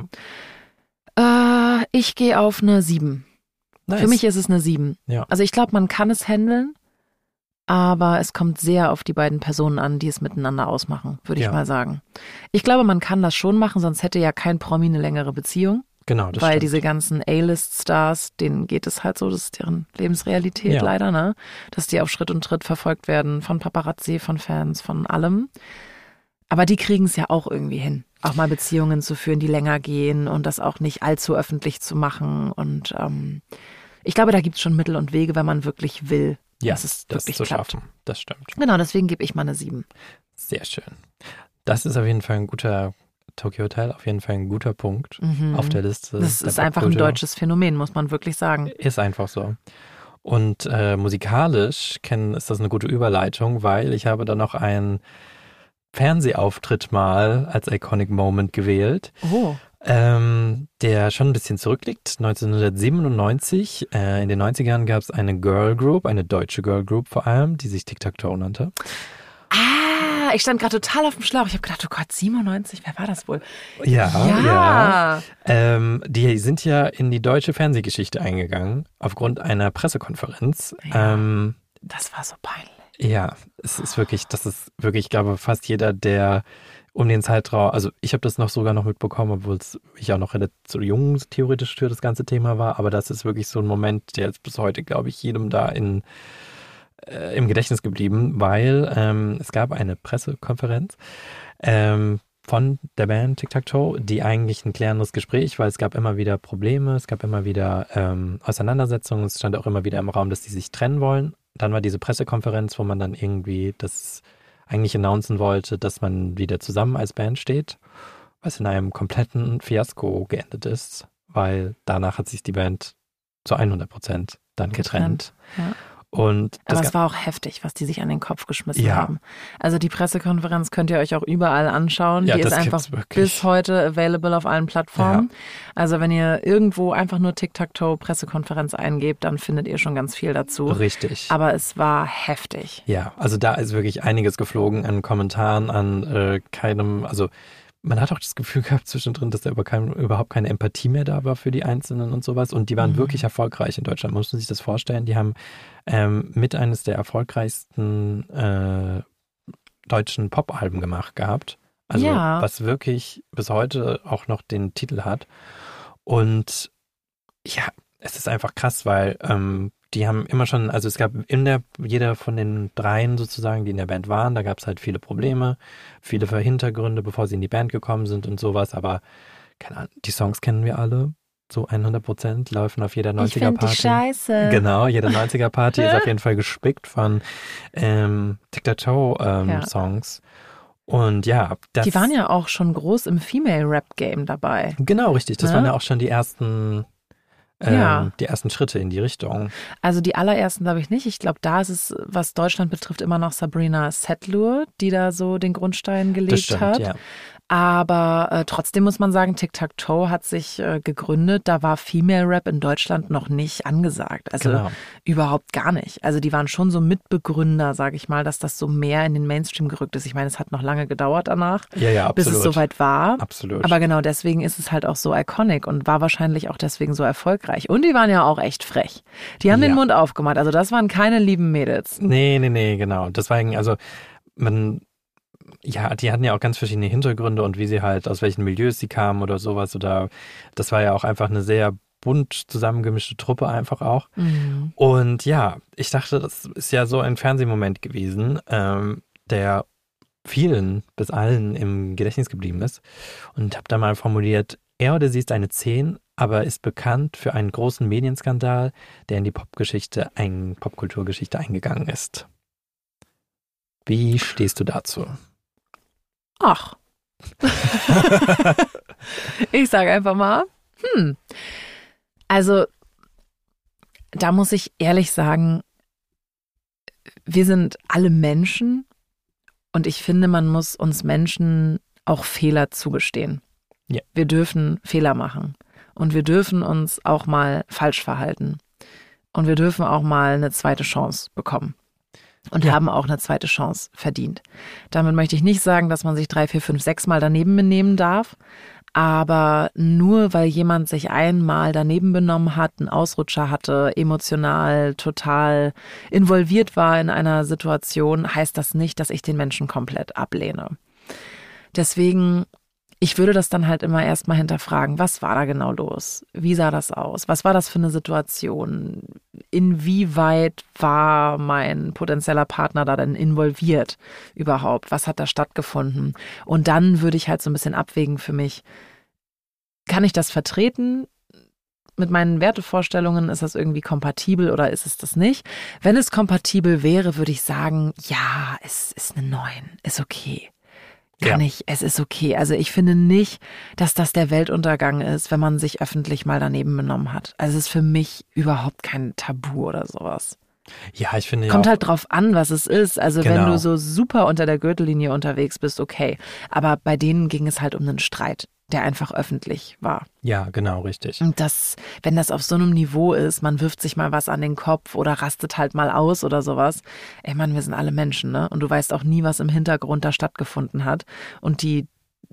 Äh, ich gehe auf eine sieben. Nice. Für mich ist es eine sieben. Ja. Also ich glaube, man kann es handeln, aber es kommt sehr auf die beiden Personen an, die es miteinander ausmachen, würde ich Ja. mal sagen. Ich glaube, man kann das schon machen, sonst hätte ja kein Promi eine längere Beziehung, Genau, das weil stimmt. diese ganzen A-List-Stars, denen geht es halt so, das ist deren Lebensrealität Ja. leider, ne? Dass die auf Schritt und Tritt verfolgt werden von Paparazzi, von Fans, von allem. Aber die kriegen es ja auch irgendwie hin, auch mal Beziehungen zu führen, die länger gehen und das auch nicht allzu öffentlich zu machen. Und ähm, ich glaube, da gibt es schon Mittel und Wege, wenn man wirklich will, ja, dass es das wirklich zu klappt. schaffen. Das stimmt. Genau, deswegen gebe ich mal eine sieben. Sehr schön. Das ist auf jeden Fall ein guter Tokyo Hotel, auf jeden Fall ein guter Punkt Mhm. auf der Liste. Das der ist einfach ein Popkultur. deutsches Phänomen, muss man wirklich sagen. Ist einfach so. Und äh, musikalisch kennen, ist das eine gute Überleitung, weil ich habe da noch einen Fernsehauftritt mal als Iconic Moment gewählt, Oh. ähm, der schon ein bisschen zurückliegt. neunzehnhundertsiebenundneunzig, äh, in den neunzigern gab es eine Girl Group, eine deutsche Girl Group vor allem, die sich Tic-Tac-Toe nannte. Ah, ich stand gerade total auf dem Schlauch. Ich habe gedacht, oh Gott, siebenundneunzig, wer war das wohl? Ja, ja. Ja. Ähm, die sind ja in die deutsche Fernsehgeschichte eingegangen, aufgrund einer Pressekonferenz. Ja. Ähm, Das war so peinlich. ja, es ist wirklich, das ist wirklich, ich glaube, fast jeder, der um den Zeitraum, also ich habe das noch sogar noch mitbekommen, obwohl es ich auch noch relativ so jung theoretisch für das ganze Thema war, aber das ist wirklich so ein Moment, der ist bis heute, glaube ich, jedem da in äh, im Gedächtnis geblieben, weil ähm, es gab eine Pressekonferenz ähm, von der Band Tic-Tac-Toe, die eigentlich ein klärendes Gespräch, weil es gab immer wieder Probleme, es gab immer wieder ähm, Auseinandersetzungen, es stand auch immer wieder im Raum, dass die sich trennen wollen. Dann war diese Pressekonferenz, wo man dann irgendwie das eigentlich announcen wollte, dass man wieder zusammen als Band steht, was in einem kompletten Fiasko geendet ist, weil danach hat sich die Band zu hundert Prozent dann getrennt. Ja. Und das Aber es war auch heftig, was die sich an den Kopf geschmissen Ja. haben. Also die Pressekonferenz könnt ihr euch auch überall anschauen. Ja, die ist das einfach gibt's wirklich. bis heute available auf allen Plattformen. Also wenn ihr irgendwo einfach nur Tic-Tac-Toe Pressekonferenz eingebt, dann findet ihr schon ganz viel dazu. richtig. Aber es war heftig. Ja, also da ist wirklich einiges geflogen an Kommentaren, an äh, keinem, also man hat auch das Gefühl gehabt zwischendrin, dass da über kein, überhaupt keine Empathie mehr da war für die Einzelnen und sowas. Und die waren Mhm. wirklich erfolgreich in Deutschland. Man muss sich das vorstellen. Die haben ähm, mit eines der erfolgreichsten äh, deutschen Pop-Alben gemacht gehabt. Also Ja. was wirklich bis heute auch noch den Titel hat. Und ja, es ist einfach krass, weil ähm, die haben immer schon, also es gab in der, jeder von den dreien sozusagen, die in der Band waren, da gab es halt viele Probleme, viele Hintergründe, bevor sie in die Band gekommen sind und sowas, aber keine Ahnung, die Songs kennen wir alle, so hundert Prozent, laufen auf jeder Ich finde die neunziger-Party. scheiße. Genau, jede neunziger-Party ist auf jeden Fall gespickt von ähm, Tic-Tac-Toe-Songs. Und ja, das... Die waren ja auch schon groß im Female-Rap-Game dabei. Genau, richtig. Das Ne? waren ja auch schon die ersten, ähm, Ja. die ersten Schritte in die Richtung. Also die allerersten glaube ich nicht. Ich glaube, da ist es, was Deutschland betrifft, immer noch Sabrina Setlur, die da so den Grundstein gelegt Das stimmt, hat. ja. Aber äh, trotzdem muss man sagen, Tic-Tac-Toe hat sich äh, gegründet. Da war Female Rap in Deutschland noch nicht angesagt. Also Genau. überhaupt gar nicht. Also die waren schon so Mitbegründer, sage ich mal, dass das so mehr in den Mainstream gerückt ist. Ich meine, es hat noch lange gedauert danach, Ja, ja, bis absolut. es soweit war. Absolut. Aber genau deswegen ist es halt auch so iconic und war wahrscheinlich auch deswegen so erfolgreich. Und die waren ja auch echt frech. Die haben Ja. den Mund aufgemacht. Also das waren keine lieben Mädels. Nee, nee, nee, genau. Deswegen, also man, ja, die hatten ja auch ganz verschiedene Hintergründe und wie sie halt, aus welchen Milieus sie kamen oder sowas. Oder das war ja auch einfach eine sehr bunt zusammengemischte Truppe einfach auch. Mhm. Und ja, ich dachte, das ist ja so ein Fernsehmoment gewesen, ähm, der vielen bis allen im Gedächtnis geblieben ist. Und habe da mal formuliert, er oder sie ist eine zehn, aber ist bekannt für einen großen Medienskandal, der in die Popgeschichte, ein Popkulturgeschichte eingegangen ist. Wie stehst du dazu? Ach. Ich sage einfach mal, hm. Also, da muss ich ehrlich sagen, wir sind alle Menschen und ich finde, man muss uns Menschen auch Fehler zugestehen. Ja. Wir dürfen Fehler machen und wir dürfen uns auch mal falsch verhalten und wir dürfen auch mal eine zweite Chance bekommen. Und Ja. haben auch eine zweite Chance verdient. Damit möchte ich nicht sagen, dass man sich drei, vier, fünf, sechs Mal daneben benehmen darf. Aber nur weil jemand sich einmal daneben benommen hat, einen Ausrutscher hatte, emotional total involviert war in einer Situation, heißt das nicht, dass ich den Menschen komplett ablehne. Deswegen, ich würde das dann halt immer erstmal hinterfragen, was war da genau los? Wie sah das aus? Was war das für eine Situation? Inwieweit war mein potenzieller Partner da denn involviert überhaupt? Was hat da stattgefunden? Und dann würde ich halt so ein bisschen abwägen für mich, kann ich das vertreten? Mit meinen Wertevorstellungen, ist das irgendwie kompatibel oder ist es das nicht? Wenn es kompatibel wäre, würde ich sagen, ja, es ist eine neun, ist okay. Kann Ja. ich, es ist okay. Also ich finde nicht, dass das der Weltuntergang ist, wenn man sich öffentlich mal daneben benommen hat. Also es ist für mich überhaupt kein Tabu oder sowas. Ja, ich finde Kommt ja auch, halt drauf an, was es ist. Also wenn Genau. du so super unter der Gürtellinie unterwegs bist, okay. Aber bei denen ging es halt um einen Streit, der einfach öffentlich war. ja, genau, richtig. Und das, wenn das auf so einem Niveau ist, man wirft sich mal was an den Kopf oder rastet halt mal aus oder sowas. Ey Mann, wir sind alle Menschen, ne? Und du weißt auch nie, was im Hintergrund da stattgefunden hat. Und die,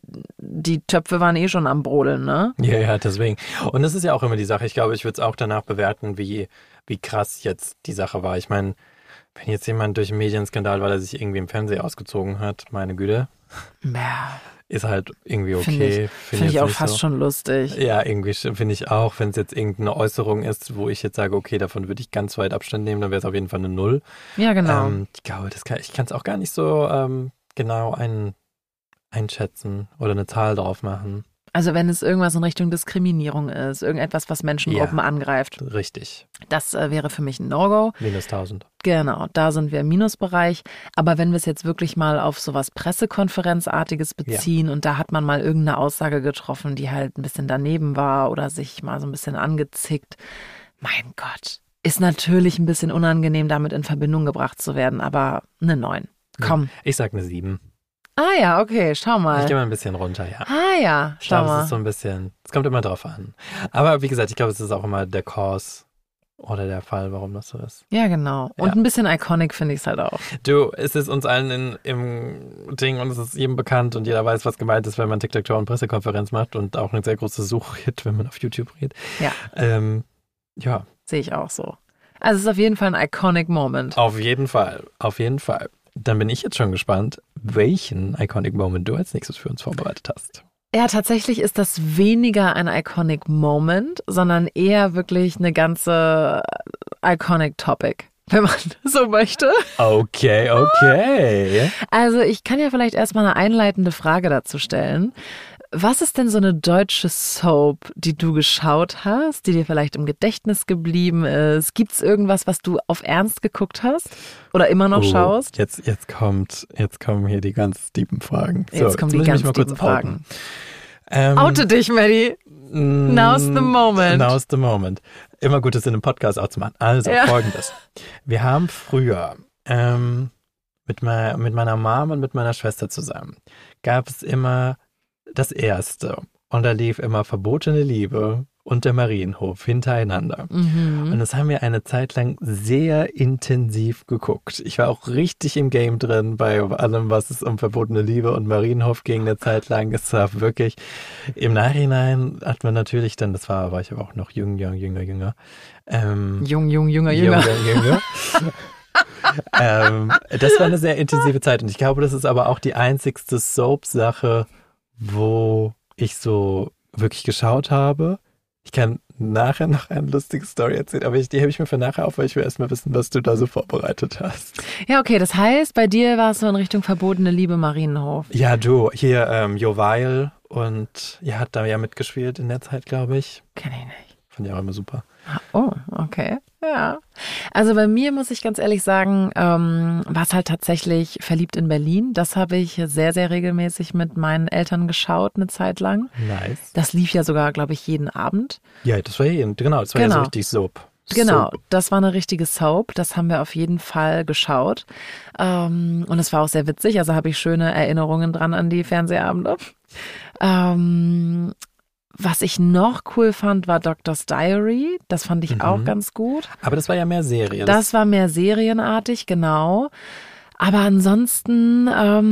die Töpfe waren eh schon am Brodeln, ne? Ja, ja, deswegen. Und das ist ja auch immer die Sache. Ich glaube, ich würde es auch danach bewerten, wie, wie krass jetzt die Sache war. Ich meine, wenn jetzt jemand durch einen Medienskandal, weil er sich irgendwie im Fernsehen ausgezogen hat, meine Güte, Ja, ist halt irgendwie okay. finde ich, Finde find ich jetzt auch nicht fast so. schon lustig. Ja, irgendwie finde ich auch, wenn es jetzt irgendeine Äußerung ist, wo ich jetzt sage, okay, davon würde ich ganz weit Abstand nehmen, dann wäre es auf jeden Fall eine Null. Ja, genau. Ähm, ich glaube, das kann, ich kann es auch gar nicht so ähm, genau ein, einschätzen oder eine Zahl drauf machen. Also wenn es irgendwas in Richtung Diskriminierung ist, irgendetwas, was Menschengruppen Ja. angreift, Richtig. das äh, wäre für mich ein No-Go. Minus tausend. Genau, da sind wir im Minusbereich. Aber wenn wir es jetzt wirklich mal auf sowas Pressekonferenzartiges beziehen und da hat man mal irgendeine Aussage getroffen, die halt ein bisschen daneben war oder sich mal so ein bisschen angezickt, mein Gott, ist natürlich ein bisschen unangenehm, damit in Verbindung gebracht zu werden, aber eine neun. Komm. Ich sag eine sieben. Ah ja, okay, schau Ich mal. gehe mal ein bisschen runter, ja. Ah ja, Ich schau glaube, es mal. ist so ein bisschen, es kommt immer drauf an. Aber wie gesagt, ich glaube, es ist auch immer der Cause oder der Fall, warum das so ist. Ja, genau. Und Ja. ein bisschen iconic finde ich es halt auch. Du, es ist uns allen in, im Ding und es ist jedem bekannt und jeder weiß, was gemeint ist, wenn man Tic-Tac-Toe und Pressekonferenz macht und auch eine sehr große Suchhit, wenn man auf YouTube geht. Ja. Ähm, ja, Sehe ich auch so. Also es ist auf jeden Fall ein iconic Moment. auf jeden Fall, auf jeden Fall. Dann bin ich jetzt schon gespannt, welchen Iconic Moment du als nächstes für uns vorbereitet hast. Ja, tatsächlich ist das weniger ein iconic Moment, sondern eher wirklich eine ganze iconic Topic, wenn man so möchte. Okay, okay. Also ich kann ja vielleicht erstmal eine einleitende Frage dazu stellen. Was ist denn so eine deutsche Soap, die du geschaut hast, die dir vielleicht im Gedächtnis geblieben ist? Gibt's irgendwas, was du auf Ernst geguckt hast oder immer noch Oh, schaust? Jetzt, jetzt kommt, jetzt kommen hier die ganz tiefen Fragen. So, Jetzt kommen die muss ich mich ganz mal kurz tiefen Fragen. outen. Ähm, Oute dich, Maddie. mm, Now's the moment. Now's the moment. Immer gut, das in einem Podcast auch zu machen. Also, Ja. Folgendes. Wir haben früher ähm, mit, me mit meiner Mom und mit meiner Schwester zusammen, gab es immer das erste. Und da lief immer Verbotene Liebe und der Marienhof hintereinander. Mhm. Und das haben wir eine Zeit lang sehr intensiv geguckt. Ich war auch richtig im Game drin bei allem, was es um Verbotene Liebe und Marienhof ging eine Zeit lang. Es war wirklich, im Nachhinein hat man natürlich dann, das war, war ich aber auch noch jung, jung, jünger, jünger. Ähm, jung, jung, jünger, jünger. jünger, jünger. ähm, das war eine sehr intensive Zeit und ich glaube, das ist aber auch die einzigste Soap-Sache, wo ich so wirklich geschaut habe. Ich kann nachher noch eine lustige Story erzählen, aber ich, die hebe ich mir für nachher auf, weil ich will erstmal wissen, was du da so vorbereitet hast. Ja, okay, das heißt, bei dir war es so in Richtung Verbotene Liebe Marienhof. Ja, du, hier ähm, Jo Weil und ihr hat da ja mitgespielt in der Zeit, glaube ich. Kenn ich nicht. Fand ich auch immer super. Oh, okay. Ja. Also bei mir muss ich ganz ehrlich sagen, ähm, war es halt tatsächlich Verliebt in Berlin. Das habe ich sehr, sehr regelmäßig mit meinen Eltern geschaut, eine Zeit lang. Nice. Das lief ja sogar, glaube ich, jeden Abend. Ja, das war ja, genau, das war Genau. ja so richtig Soap. Genau, Soap. das war eine richtige Soap. Das haben wir auf jeden Fall geschaut. Ähm, und es war auch sehr witzig. Also habe ich schöne Erinnerungen dran an die Fernsehabende. Ähm, Was ich noch cool fand, war Doctor's Diary. Das fand ich Mhm. auch ganz gut. Aber das war ja mehr Serie. Das war mehr serienartig, genau. Aber ansonsten,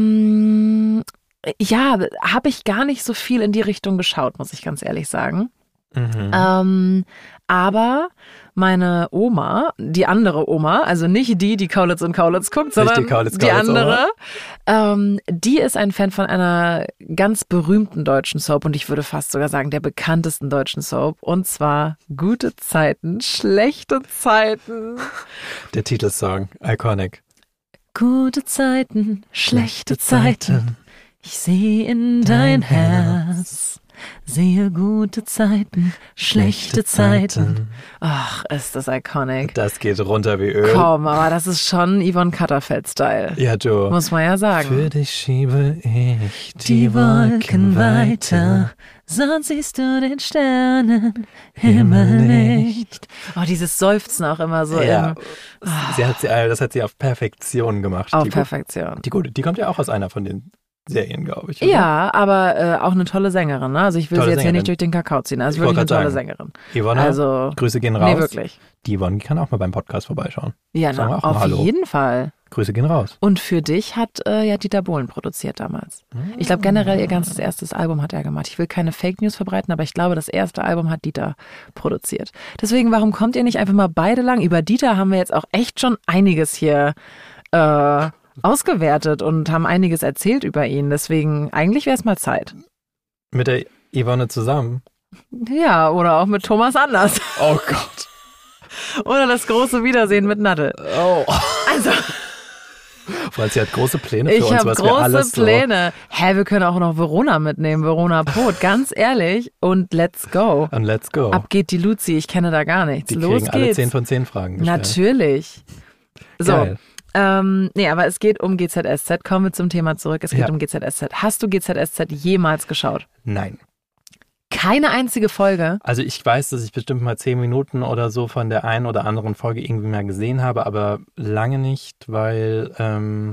ähm, ja, habe ich gar nicht so viel in die Richtung geschaut, muss ich ganz ehrlich sagen. Mhm. Ähm, aber meine Oma, die andere Oma, also nicht die, die Kaulitz und Kaulitz guckt, sondern die Kaulitz, die Kaulitz andere, ähm, die ist ein Fan von einer ganz berühmten deutschen Soap und ich würde fast sogar sagen der bekanntesten deutschen Soap und zwar Gute Zeiten, schlechte Zeiten. Der Titelsong, iconic. Gute Zeiten, schlechte Zeiten, ich sehe in dein Herz. Sehe gute Zeiten, schlechte Zeiten. Ach, ist das iconic. Das geht runter wie Öl. Komm, aber das ist schon Yvonne Katterfeld-Style. Ja, du. Muss man ja sagen. Für dich schiebe ich die, Die Wolken weiter, sonst siehst du den Sternenhimmel nicht. Oh, dieses Seufzen auch immer so Ja, im, sie hat sie, das hat sie auf Perfektion gemacht. auf die, Perfektion. Die gute, die kommt ja auch aus einer von den Serien, glaube ich. Oder? Ja, aber äh, auch eine tolle Sängerin. Ne? Also ich will Tolle sie jetzt hier Sängerin. nicht durch den Kakao ziehen. Also Ich wirklich eine wollte tolle gerade Sängerin. Yvonne, Also, Grüße gehen raus. nee, wirklich. Die Yvonne kann auch mal beim Podcast vorbeischauen. Ja, Sagen wir na, auch mal auf Hallo. jeden Fall. Grüße gehen raus. Und für dich hat äh, ja Dieter Bohlen produziert damals. Ich glaube generell ihr ganzes erstes Album hat er gemacht. Ich will keine Fake News verbreiten, aber ich glaube, das erste Album hat Dieter produziert. Deswegen, warum kommt ihr nicht einfach mal beide lang? Über Dieter haben wir jetzt auch echt schon einiges hier äh, ausgewertet und haben einiges erzählt über ihn. Deswegen, eigentlich wäre es mal Zeit. Mit der Yvonne zusammen. Ja, oder auch mit Thomas Anders. Oh Gott. Oder das große Wiedersehen mit Nadel. Oh. Also, Weil sie hat große Pläne für ich uns, habe was wir große alles so... Pläne. Hä, wir können auch noch Verona mitnehmen, Verona Pot, ganz ehrlich. Und let's go. Und let's go. Ab geht die Luzi, ich kenne da gar nichts. Die Los kriegen geht's. alle zehn von zehn Fragen gestellt. Natürlich. So. Geil. Ähm, nee, aber es geht um G Z S Z. Kommen wir zum Thema zurück. Es geht Ja. um G Z S Z. Hast du G Z S Z jemals geschaut? Nein. Keine einzige Folge? Also ich weiß, dass ich bestimmt mal zehn Minuten oder so von der einen oder anderen Folge irgendwie mal gesehen habe, aber lange nicht, weil ähm,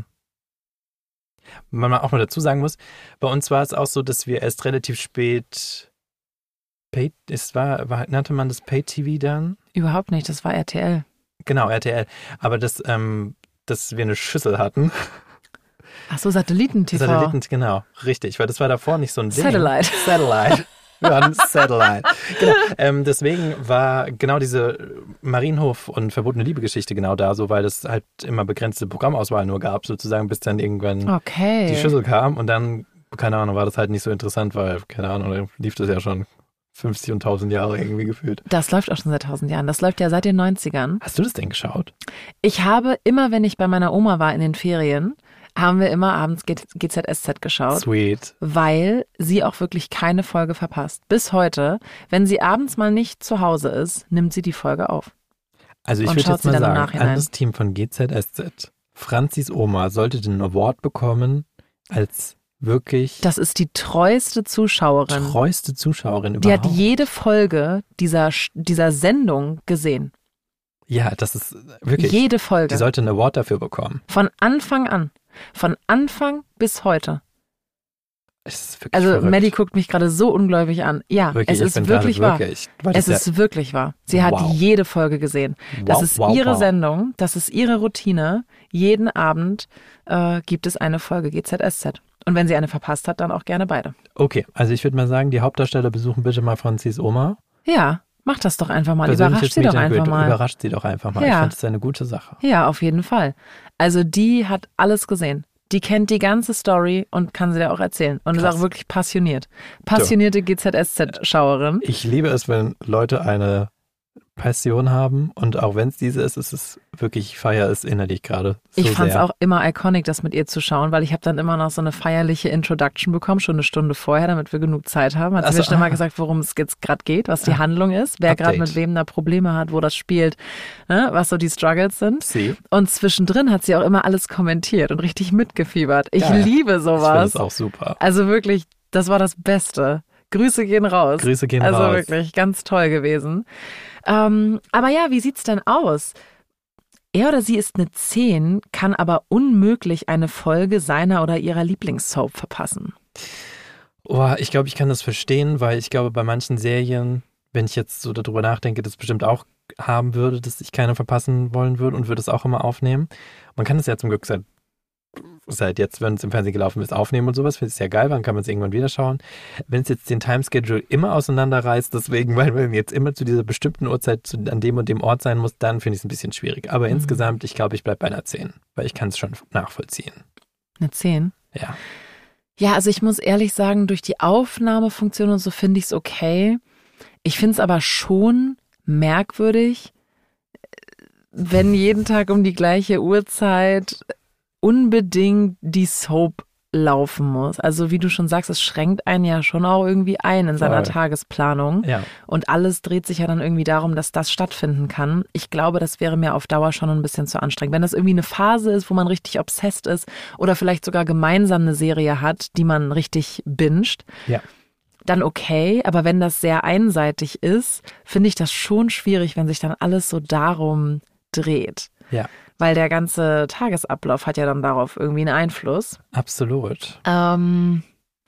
man auch mal dazu sagen muss, bei uns war es auch so, dass wir erst relativ spät Pay, es war, war, nannte man das Pay-T V dann? Überhaupt nicht, das war R T L. Genau, R T L. Aber das, ähm, dass wir eine Schüssel hatten. Ach so, Satelliten-T V. Satelliten, genau, richtig, weil das war davor nicht so ein Ding. Satellite. Satellite. Wir hatten Satellite. Genau. Ähm, deswegen war genau diese Marienhof- und verbotene Liebe-Geschichte genau da so, weil es halt immer begrenzte Programmauswahl nur gab, sozusagen, bis dann irgendwann Okay. die Schüssel kam und dann, keine Ahnung, war das halt nicht so interessant, weil, keine Ahnung, dann lief das ja schon fünfzig und tausend Jahre irgendwie gefühlt. Das läuft auch schon seit tausend Jahren. Das läuft ja seit den neunzigern. Hast du das denn geschaut? Ich habe immer, wenn ich bei meiner Oma war in den Ferien, haben wir immer abends G Z S Z geschaut. Sweet. Weil sie auch wirklich keine Folge verpasst. Bis heute, wenn sie abends mal nicht zu Hause ist, nimmt sie die Folge auf. Also ich Und würde schaut jetzt sie mal dann im sagen, Nachhinein. an das Team von G Z S Z, Franzis Oma sollte den Award bekommen als wirklich Das ist die treueste Zuschauerin. treueste Zuschauerin Die überhaupt. hat jede Folge dieser, dieser Sendung gesehen. Ja, das ist wirklich, Jede Folge. die sollte einen Award dafür bekommen. Von Anfang an. Von Anfang bis heute. Es ist wirklich Also verrückt. Maddie guckt mich gerade so ungläubig an. Ja, Wirklich, es ich bin ist wirklich gerade wahr. wirklich, weil Es das ist wirklich wahr. Sie hat Wow. jede Folge gesehen. Das Wow, ist wow, ihre wow. Sendung, das ist ihre Routine. Jeden Abend äh, gibt es eine Folge G Z S Z. Und wenn sie eine verpasst hat, dann auch gerne beide. Okay, also ich würde mal sagen, die Hauptdarsteller besuchen bitte mal Franzis Oma. Ja, mach das doch einfach mal. Persönliches Überrascht sie doch Meet and einfach Greet. mal. Überrascht sie doch einfach mal. Ja. Ich finde, das ist eine gute Sache. Ja, auf jeden Fall. Also die hat alles gesehen. Die kennt die ganze Story und kann sie dir auch erzählen. Und Krass. ist auch wirklich passioniert. Passionierte G Z S Z-Schauerin. Ich liebe es, wenn Leute eine Passion haben und auch wenn es diese ist, ist es wirklich, ich feiere es innerlich gerade so Ich fand es sehr. auch immer iconic, das mit ihr zu schauen, weil ich habe dann immer noch so eine feierliche Introduction bekommen, schon eine Stunde vorher, damit wir genug Zeit haben. Hat sie Ach so, mir schon mal ah. gesagt, worum es jetzt gerade geht, was die Handlung ist, wer gerade Update. mit wem da Probleme hat, wo das spielt, ne, was so die Struggles sind. Sie. Und zwischendrin hat sie auch immer alles kommentiert und richtig mitgefiebert. Ich Geil. liebe Ich finde sowas. es auch super. Also wirklich, das war das Beste. Grüße gehen raus. Grüße gehen also raus. wirklich, ganz toll gewesen. Ähm, aber ja, wie sieht's denn aus? Er oder sie ist eine zehn, kann aber unmöglich eine Folge seiner oder ihrer Lieblingssoap verpassen. Oh, ich glaube, ich kann das verstehen, weil ich glaube, bei manchen Serien, wenn ich jetzt so darüber nachdenke, das bestimmt auch haben würde, dass ich keine verpassen wollen würde und würde es auch immer aufnehmen. Man kann es ja zum Glück seit, seit jetzt, wenn es im Fernsehen gelaufen ist, aufnehmen und sowas. Finde ich ja geil, dann kann man es irgendwann wieder schauen. Wenn es jetzt den Timeschedule immer auseinanderreißt, deswegen, weil man jetzt immer zu dieser bestimmten Uhrzeit zu, an dem und dem Ort sein muss, dann finde ich es ein bisschen schwierig. Aber Mhm. insgesamt, ich glaube, ich bleibe bei einer zehn, weil ich kann es schon nachvollziehen. Eine zehn? Ja. Ja, also ich muss ehrlich sagen, durch die Aufnahmefunktion und so finde ich es okay. Ich finde es aber schon merkwürdig, wenn jeden Tag um die gleiche Uhrzeit unbedingt die Soap laufen muss. Also wie du schon sagst, es schränkt einen ja schon auch irgendwie ein in seiner Voll. Tagesplanung. Ja. Und alles dreht sich ja dann irgendwie darum, dass das stattfinden kann. Ich glaube, das wäre mir auf Dauer schon ein bisschen zu anstrengend. Wenn das irgendwie eine Phase ist, wo man richtig obsessed ist oder vielleicht sogar gemeinsam eine Serie hat, die man richtig binscht, Ja. dann okay. Aber wenn das sehr einseitig ist, finde ich das schon schwierig, wenn sich dann alles so darum dreht. Ja. Weil der ganze Tagesablauf hat ja dann darauf irgendwie einen Einfluss. Absolut. Ähm,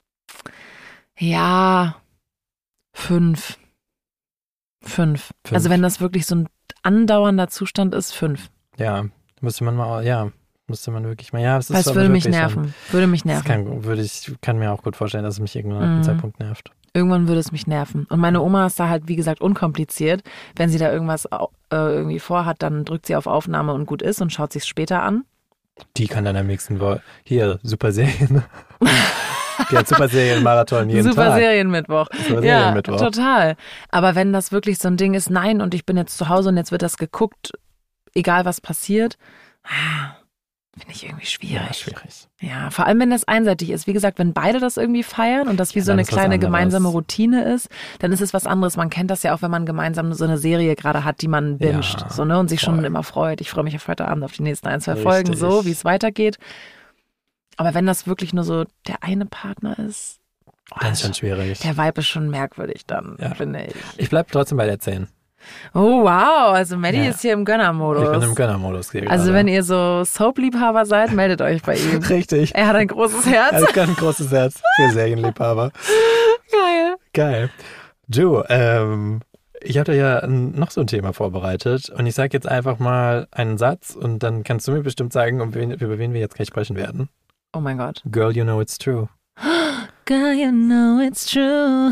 ja, fünf. Fünf. Fünf. Also wenn das wirklich so ein andauernder Zustand ist, fünf. Ja, müsste man mal, ja, müsste man wirklich mal, ja, es ist Weil es aber würde mich wirklich nerven. Würde mich Schon, das nerven. kann, würde ich, kann mir auch gut vorstellen, dass es mich irgendwann ab Mhm. einem Zeitpunkt nervt. Irgendwann würde es mich nerven. Und meine Oma ist da halt, wie gesagt, unkompliziert. Wenn sie da irgendwas au- äh, irgendwie vorhat, dann drückt sie auf Aufnahme und gut ist und schaut sich später an. Die kann dann am nächsten Woche, hier, Super Serien. Die hat Super Serien-Marathon jeden Super Tag. Serienmittwoch. Super Ja, Serienmittwoch. total. Aber wenn das wirklich so ein Ding ist, nein, und ich bin jetzt zu Hause und jetzt wird das geguckt, egal was passiert, ah, finde ich irgendwie schwierig. Ja, schwierig. Ja, vor allem wenn das einseitig ist. Wie gesagt, wenn beide das irgendwie feiern und das wie Ja, so dann eine ist was kleine anderes. gemeinsame Routine ist, dann ist es was anderes. Man kennt das ja auch, wenn man gemeinsam so eine Serie gerade hat, die man binscht, Ja, so, ne, und sich voll. schon immer freut. Ich freue mich auf heute Abend auf die nächsten ein, zwei Richtig. Folgen, so wie es weitergeht. Aber wenn das wirklich nur so der eine Partner ist, oh, Dann ist schon schwierig. der Vibe ist schon merkwürdig dann, Ja. finde ich. Ich bleib trotzdem bei der zehn. Oh, wow. Also Maddie Ja. ist hier im Gönnermodus. Ich bin im Gönnermodus hier Also gerade. wenn ihr so Soap-Liebhaber seid, meldet euch bei ihm. Richtig. Er hat ein großes Herz. Er hat ein großes Herz für Serienliebhaber. Geil. Geil. Joe, ähm, ich hatte ja ein- noch so ein Thema vorbereitet und ich sage jetzt einfach mal einen Satz und dann kannst du mir bestimmt sagen, um wen, über wen wir jetzt gleich sprechen werden. Oh mein Gott. Girl, you know it's true. Girl, you know it's true.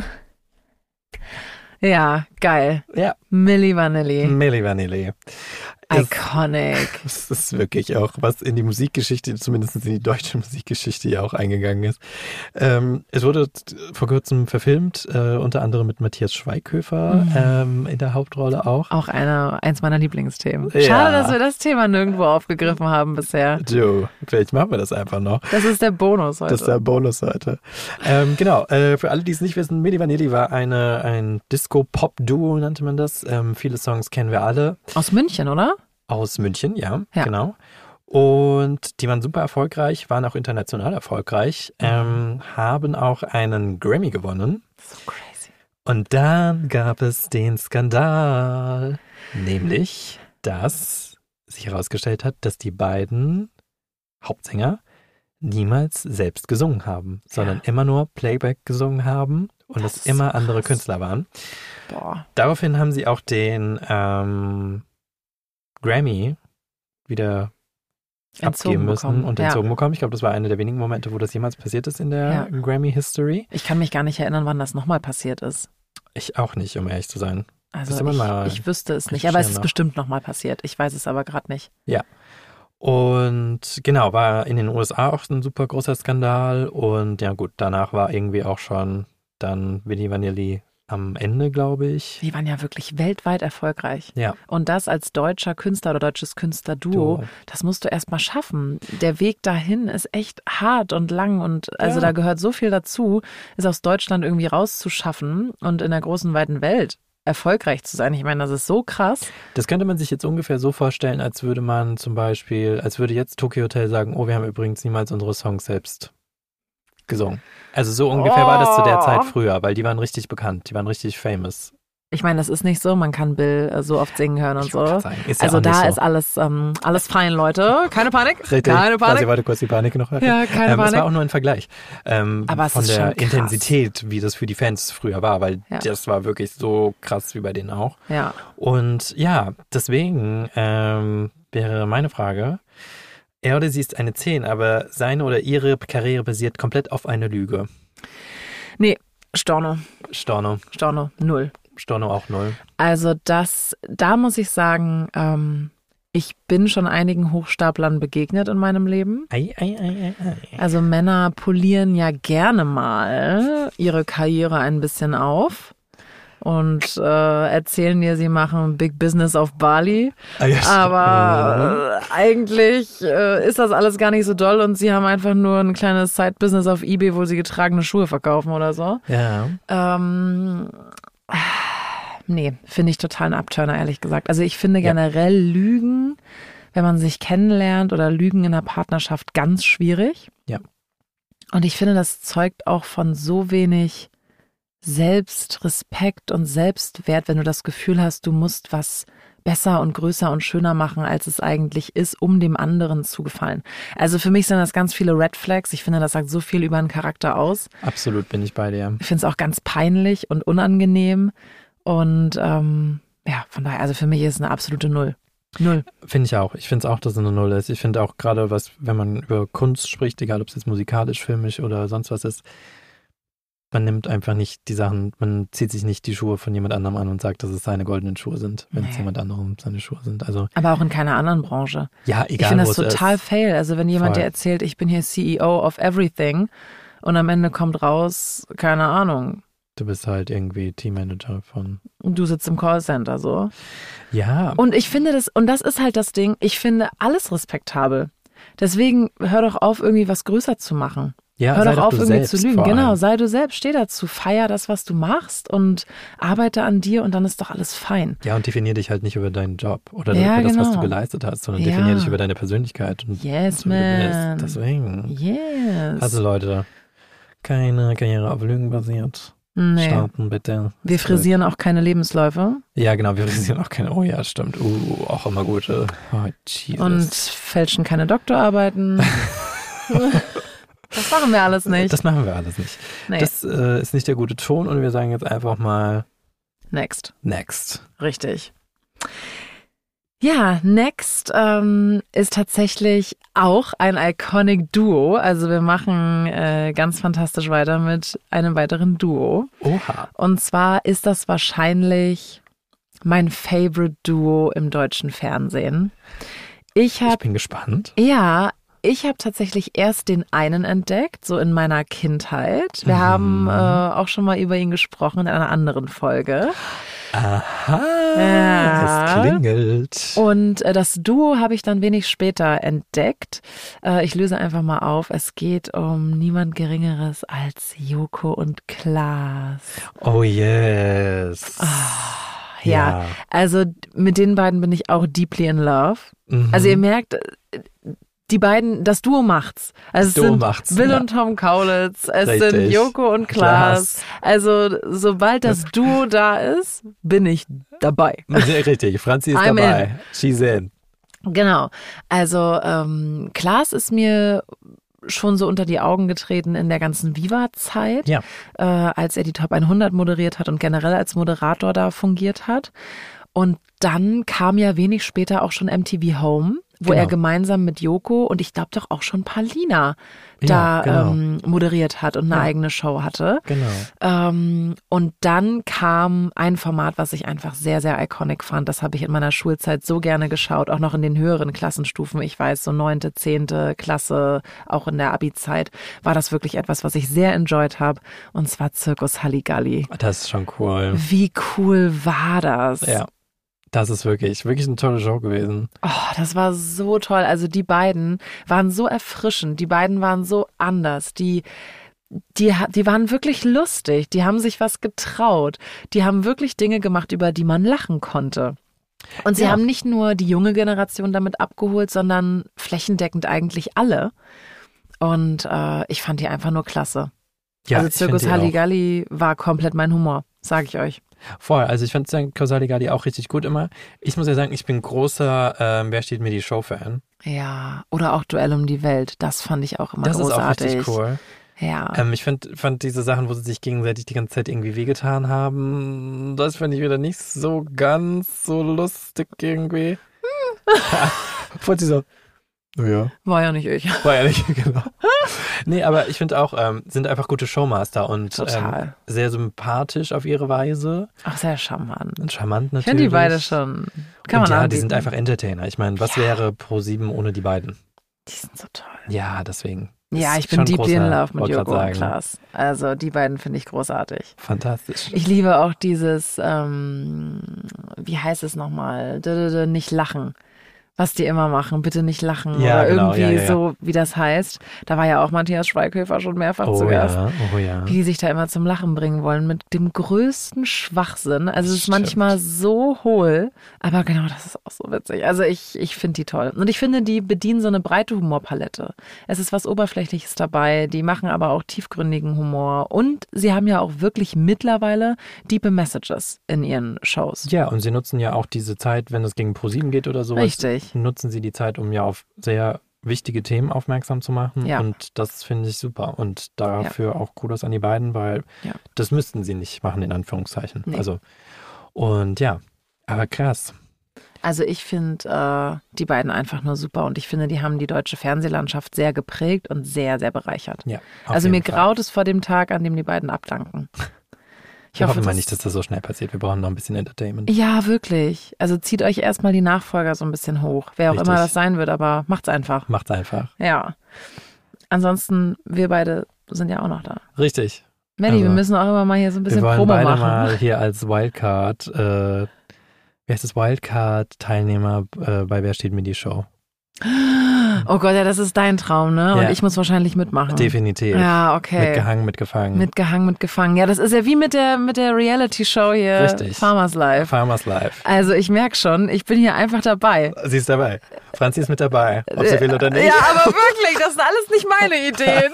Ja, geil. Ja. Milli Vanilli. Milli Vanilli. Es, Iconic. es ist wirklich auch, was in die Musikgeschichte, zumindest in die deutsche Musikgeschichte ja auch eingegangen ist. Ähm, es wurde t- vor kurzem verfilmt, äh, unter anderem mit Matthias Schweighöfer Mhm. ähm, in der Hauptrolle auch. Auch eine, eins meiner Lieblingsthemen. Ja. Schade, dass wir das Thema nirgendwo aufgegriffen haben bisher. Joe, vielleicht machen wir das einfach noch. Das ist der Bonus heute. Das ist der Bonus heute. Ähm, genau, äh, für alle, die es nicht wissen, Milli Vanilli war eine, ein Disco-Pop-Duo, nannte man das. Ähm, viele Songs kennen wir alle. Aus München, oder? Aus München, ja, Ja. genau. Und die waren super erfolgreich, waren auch international erfolgreich, ähm, haben auch einen Grammy gewonnen. So crazy. Und dann gab es den Skandal, nämlich, dass sich herausgestellt hat, dass die beiden Hauptsänger niemals selbst gesungen haben, sondern Ja. immer nur Playback gesungen haben und Das es ist immer so andere krass. Künstler waren. Boah. Daraufhin haben sie auch den ähm, Grammy wieder Entzogen abgeben müssen bekommen. und Ja. entzogen bekommen. Ich glaube, das war einer der wenigen Momente, wo das jemals passiert ist in der Ja. Grammy-History. Ich kann mich gar nicht erinnern, wann das nochmal passiert ist. Ich auch nicht, um ehrlich zu sein. Also Müsste man mal ich, ich wüsste es nicht, aber es ist recherchieren noch. bestimmt nochmal passiert. Ich weiß es aber gerade nicht. Und genau, war in den U S A auch ein super großer Skandal. Und ja gut, danach war irgendwie auch schon dann Vinnie Vanilli am Ende, glaube ich. Die waren ja wirklich weltweit erfolgreich. Ja. Und das als deutscher Künstler oder deutsches Künstlerduo, Duo. das musst du erst mal schaffen. Der Weg dahin ist echt hart und lang und also Ja. da gehört so viel dazu, es aus Deutschland irgendwie rauszuschaffen und in der großen, weiten Welt erfolgreich zu sein. Ich meine, das ist so krass. Das könnte man sich jetzt ungefähr so vorstellen, als würde man zum Beispiel, als würde jetzt Tokyo Hotel sagen, oh, wir haben übrigens niemals unsere Songs selbst gesungen. Also so ungefähr war das zu der Oh. Zeit früher, weil die waren richtig bekannt, die waren richtig famous. Ich meine, das ist nicht so, man kann Bill äh, so oft singen hören und Ich wollte so. grad sagen, ist ja Also auch nicht da so. ist alles, ähm, alles fein, Leute. Keine Panik. Richtig, Keine quasi Panik. wollte kurz die Panik noch hören. Ja, keine ähm, Es Panik. war auch nur ein Vergleich ähm, Aber es von ist der schon krass. Intensität, wie das für die Fans früher war, weil Ja. das war wirklich so krass wie bei denen auch. Ja. Und ja, deswegen ähm, wäre meine Frage, er oder sie ist eine zehn, aber seine oder ihre Karriere basiert komplett auf einer Lüge. Nee, Storno. Storno, Storno, null. Storno auch null. Also das, da muss ich sagen, ähm, ich bin schon einigen Hochstaplern begegnet in meinem Leben. Ei, ei, ei, ei, ei. Also Männer polieren ja gerne mal ihre Karriere ein bisschen auf und äh, erzählen dir, sie machen Big Business auf Bali. Ah, ja, Aber äh, eigentlich äh, ist das alles gar nicht so doll und sie haben einfach nur ein kleines Side-Business auf eBay, wo sie getragene Schuhe verkaufen oder so. ja. Ähm, nee, finde ich total ein Abturner, ehrlich gesagt. Also ich finde Ja. generell Lügen, wenn man sich kennenlernt oder Lügen in der Partnerschaft ganz schwierig. Ja. Und ich finde, das zeugt auch von so wenig Selbstrespekt und Selbstwert, wenn du das Gefühl hast, du musst was besser und größer und schöner machen, als es eigentlich ist, um dem anderen zu gefallen. Also für mich sind das ganz viele Red Flags. Ich finde, das sagt so viel über einen Charakter aus. Absolut bin ich bei dir. Ich finde es auch ganz peinlich und unangenehm. Und ähm, ja, von daher, also für mich ist es eine absolute Null. Null. Finde ich auch. Ich finde es auch, dass es eine Null ist. Ich finde auch gerade, was, wenn man über Kunst spricht, egal ob es jetzt musikalisch, filmisch oder sonst was ist, man nimmt einfach nicht die Sachen, man zieht sich nicht die Schuhe von jemand anderem an und sagt, dass es seine goldenen Schuhe sind, wenn es Nee. jemand anderem seine Schuhe sind. Also Aber auch in keiner anderen Branche. ja, Ich egal finde wo das es total ist. fail. Also wenn jemand Voll. dir erzählt, ich bin hier C E O of everything und am Ende kommt raus, keine Ahnung, Du bist halt irgendwie Teammanager von. du sitzt im Callcenter so. Ja, Und ich finde das, und das ist halt das Ding, ich finde alles respektabel. Deswegen hör doch auf, irgendwie was größer zu machen. ja Hör sei doch auf, du irgendwie selbst zu lügen. vor Genau, allem. sei du selbst, steh dazu, feier das, was du machst und arbeite an dir und dann ist doch alles fein. Ja, und definier dich halt nicht über deinen Job oder Ja, über das, was genau. du geleistet hast, sondern Ja. definier dich über deine Persönlichkeit und Yes, so, wie du man. bist. Deswegen. Yes. Also Leute, keine Karriere auf Lügen basiert. nee. Starten bitte. Wir frisieren auch keine Lebensläufe Ja, genau, wir frisieren auch keine. Oh ja, stimmt. Uh, auch immer gute. Oh, Jesus. und fälschen keine Doktorarbeiten. Das machen wir alles nicht. Das machen wir alles nicht. nee. Das äh, ist nicht der gute Ton und wir sagen jetzt einfach mal Next. next. Richtig. Ja, Next ähm, ist tatsächlich auch ein Iconic Duo. Also wir machen äh, ganz fantastisch weiter mit einem weiteren Duo. Oha. Und zwar ist das wahrscheinlich mein Favorite Duo im deutschen Fernsehen. Ich Ich habe bin gespannt. ja, ich habe tatsächlich erst den einen entdeckt, so in meiner Kindheit. Wir Mhm. haben äh, auch schon mal über ihn gesprochen in einer anderen Folge. Aha. Ja. Es klingelt. Und äh, das Duo habe ich dann wenig später entdeckt. Äh, ich löse einfach mal auf. Es geht um niemand Geringeres als Joko und Klaas. Oh yes. Ja, also mit den beiden bin ich auch deeply in love. Mhm. Also ihr merkt, äh, die beiden, das Duo macht's. Also Das es Duo sind macht's, Will ja. und Tom Kaulitz, es Richtig. sind Joko und Klaas. Also sobald das Duo da ist, bin ich dabei. Richtig, Franzi ist I'm dabei. She's in. Genau. Also ähm, Klaas ist mir schon so unter die Augen getreten in der ganzen Viva-Zeit, Ja. äh, als er die Top hundert moderiert hat und generell als Moderator da fungiert hat. Und dann kam ja wenig später auch schon M T V Home, wo Genau. er gemeinsam mit Joko und ich glaube doch auch schon Paulina Ja, da genau. ähm, moderiert hat und eine Ja. eigene Show hatte. Genau. Ähm, und dann kam ein Format, was ich einfach sehr, sehr iconic fand. Das habe ich in meiner Schulzeit so gerne geschaut, auch noch in den höheren Klassenstufen. Ich weiß, so neunte, zehnte Klasse, auch in der Abi-Zeit, war das wirklich etwas, was ich sehr enjoyed habe. Und zwar Zirkus Halligalli. Das ist schon cool. Wie cool war das? Ja. Das ist wirklich, wirklich eine tolle Show gewesen. Oh, das war so toll. Also die beiden waren so erfrischend. Die beiden waren so anders. Die, die, die waren wirklich lustig. Die haben sich was getraut. Die haben wirklich Dinge gemacht, über die man lachen konnte. Und sie Ja. haben nicht nur die junge Generation damit abgeholt, sondern flächendeckend eigentlich alle. Und äh, ich fand die einfach nur klasse. Ja, also ich find Zirkus die auch. Halligalli war komplett mein Humor, sage ich euch. Voll, also ich fand Zirkus Halligalli auch richtig gut immer. Ich muss ja sagen, ich bin großer ähm, Wer steht mir die Show-Fan. Ja, oder auch Duell um die Welt. Das fand ich auch immer Das großartig. ist auch richtig cool. Ja. Ähm, ich find, fand diese Sachen, wo sie sich gegenseitig die ganze Zeit irgendwie wehgetan haben, das fand ich wieder nicht so ganz so lustig irgendwie. Hm. sie so, naja, War ja nicht ich. war ja nicht, genau. Nee, aber ich finde auch, ähm, sind einfach gute Showmaster und Total. ähm, sehr sympathisch auf ihre Weise. Ach, sehr charmant. Und charmant Ich natürlich. finde die beide schon. Kann und man ja, anbieten. die sind einfach Entertainer. Ich meine, was Ja. wäre ProSieben ohne die beiden? Die sind so toll. Ja, deswegen. Ja, Ist ich bin schon deeply in großer- love mit wollte grad Joko und sagen. Klaas. Also die beiden finde ich großartig. Fantastisch. Ich liebe auch dieses, ähm, wie heißt es nochmal? D -d -d Nicht lachen. Was die immer machen, bitte nicht lachen. Ja, oder genau, irgendwie ja, ja, ja. so, wie das heißt. Da war ja auch Matthias Schweighöfer schon mehrfach zu Oh Gast. ja, oh ja. Wie die sich da immer zum Lachen bringen wollen, mit dem größten Schwachsinn. Also es ist Stimmt. manchmal so hohl, aber genau, das ist auch so witzig. Also ich, ich finde die toll. Und ich finde, die bedienen so eine breite Humorpalette. Es ist was Oberflächliches dabei, die machen aber auch tiefgründigen Humor. Und sie haben ja auch wirklich mittlerweile diepe Messages in ihren Shows. Ja, und sie nutzen ja auch diese Zeit, wenn es gegen ProSieben geht oder sowas. Richtig. Nutzen sie die Zeit, um ja auf sehr wichtige Themen aufmerksam zu machen. Ja. Und das finde ich super. Und dafür auch Kudos an die beiden, weil Ja. das müssten sie nicht machen, in Anführungszeichen. Nee. Also, und ja, aber krass. Also ich finde äh, die beiden einfach nur super und ich finde, die haben die deutsche Fernsehlandschaft sehr geprägt und sehr, sehr bereichert. Ja, auf Also mir jeden Fall. graut es vor dem Tag, an dem die beiden abdanken. Ich Wir hoffe, hoffen mal das- nicht, dass das so schnell passiert. Wir brauchen noch ein bisschen Entertainment. Ja, wirklich. Also zieht euch erstmal die Nachfolger so ein bisschen hoch. Wer auch Richtig. immer das sein wird, aber macht's einfach. Macht's einfach. Ja. Ansonsten, wir beide sind ja auch noch da. Richtig. Melli, Also, wir müssen auch immer mal hier so ein Wir bisschen wollen Promo beide machen. mal hier als Wildcard, äh, wie heißt das, Wildcard-Teilnehmer äh, bei Wer steht mir die Show? Oh Gott, ja, das ist dein Traum, ne? Und Ja. ich muss wahrscheinlich mitmachen. Definitiv. Ja, okay. Mitgehangen, mitgefangen. Mitgehangen, mitgefangen. Ja, das ist ja wie mit der, mit der Reality-Show hier. Richtig. Farmers Life. Farmers Life. Also ich merke schon, ich bin hier einfach dabei. Sie ist dabei. Franzi ist mit dabei. Ob sie will oder nicht. Ja, aber wirklich, das sind alles nicht meine Ideen.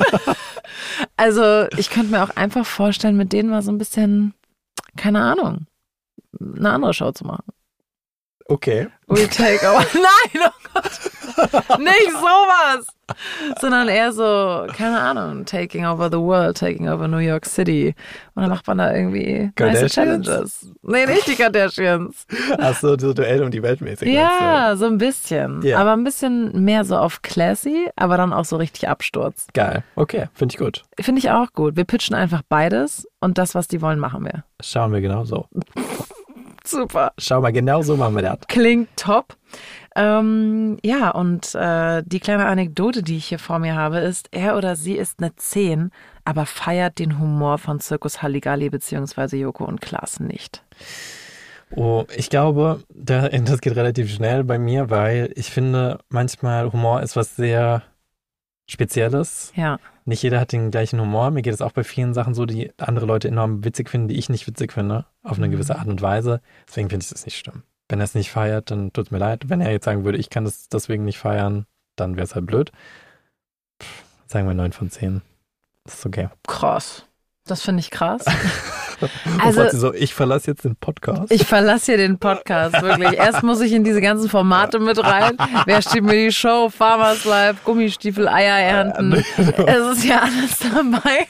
Also ich könnte mir auch einfach vorstellen, mit denen mal so ein bisschen, keine Ahnung, eine andere Show zu machen. Okay. We take over. Nein, oh Gott. Nicht sowas. Sondern eher so, keine Ahnung, taking over the world, taking over New York City. Und dann macht man da irgendwie nice Kardashians? Challenges. Nee, nicht die Kardashians. Ach so, so Duell um die Welt mäßig. Ja, so ein bisschen. Ja. Aber ein bisschen mehr so auf classy, aber dann auch so richtig Absturz. Geil. Okay, finde ich gut. Finde ich auch gut. Wir pitchen einfach beides und das, was die wollen, machen wir. Schauen wir genau so. Super. Schau mal, genau so machen wir das. Klingt top. Ähm, ja, und äh, die kleine Anekdote, die ich hier vor mir habe, ist, er oder sie ist eine zehn, aber feiert den Humor von Zirkus Halligalli beziehungsweise Joko und Klaas nicht. Oh, ich glaube, da, das geht relativ schnell bei mir, weil ich finde, manchmal Humor ist was sehr Spezielles. Ja, Nicht jeder hat den gleichen Humor. Mir geht es auch bei vielen Sachen so, die andere Leute enorm witzig finden, die ich nicht witzig finde, auf eine Mhm. gewisse Art und Weise. Deswegen finde ich das nicht schlimm. Wenn er es nicht feiert, dann tut es mir leid. Wenn er jetzt sagen würde, ich kann das deswegen nicht feiern, dann wäre es halt blöd. Pff, sagen wir neun von zehn. Das ist okay. krass. Das finde ich krass. Also, und so, ich verlasse jetzt den Podcast. Ich verlasse hier den Podcast, wirklich. Erst muss ich in diese ganzen Formate mit rein. Wer steht mir die Show? Farmers Life, Gummistiefel, Eier ernten. Es ist ja alles dabei.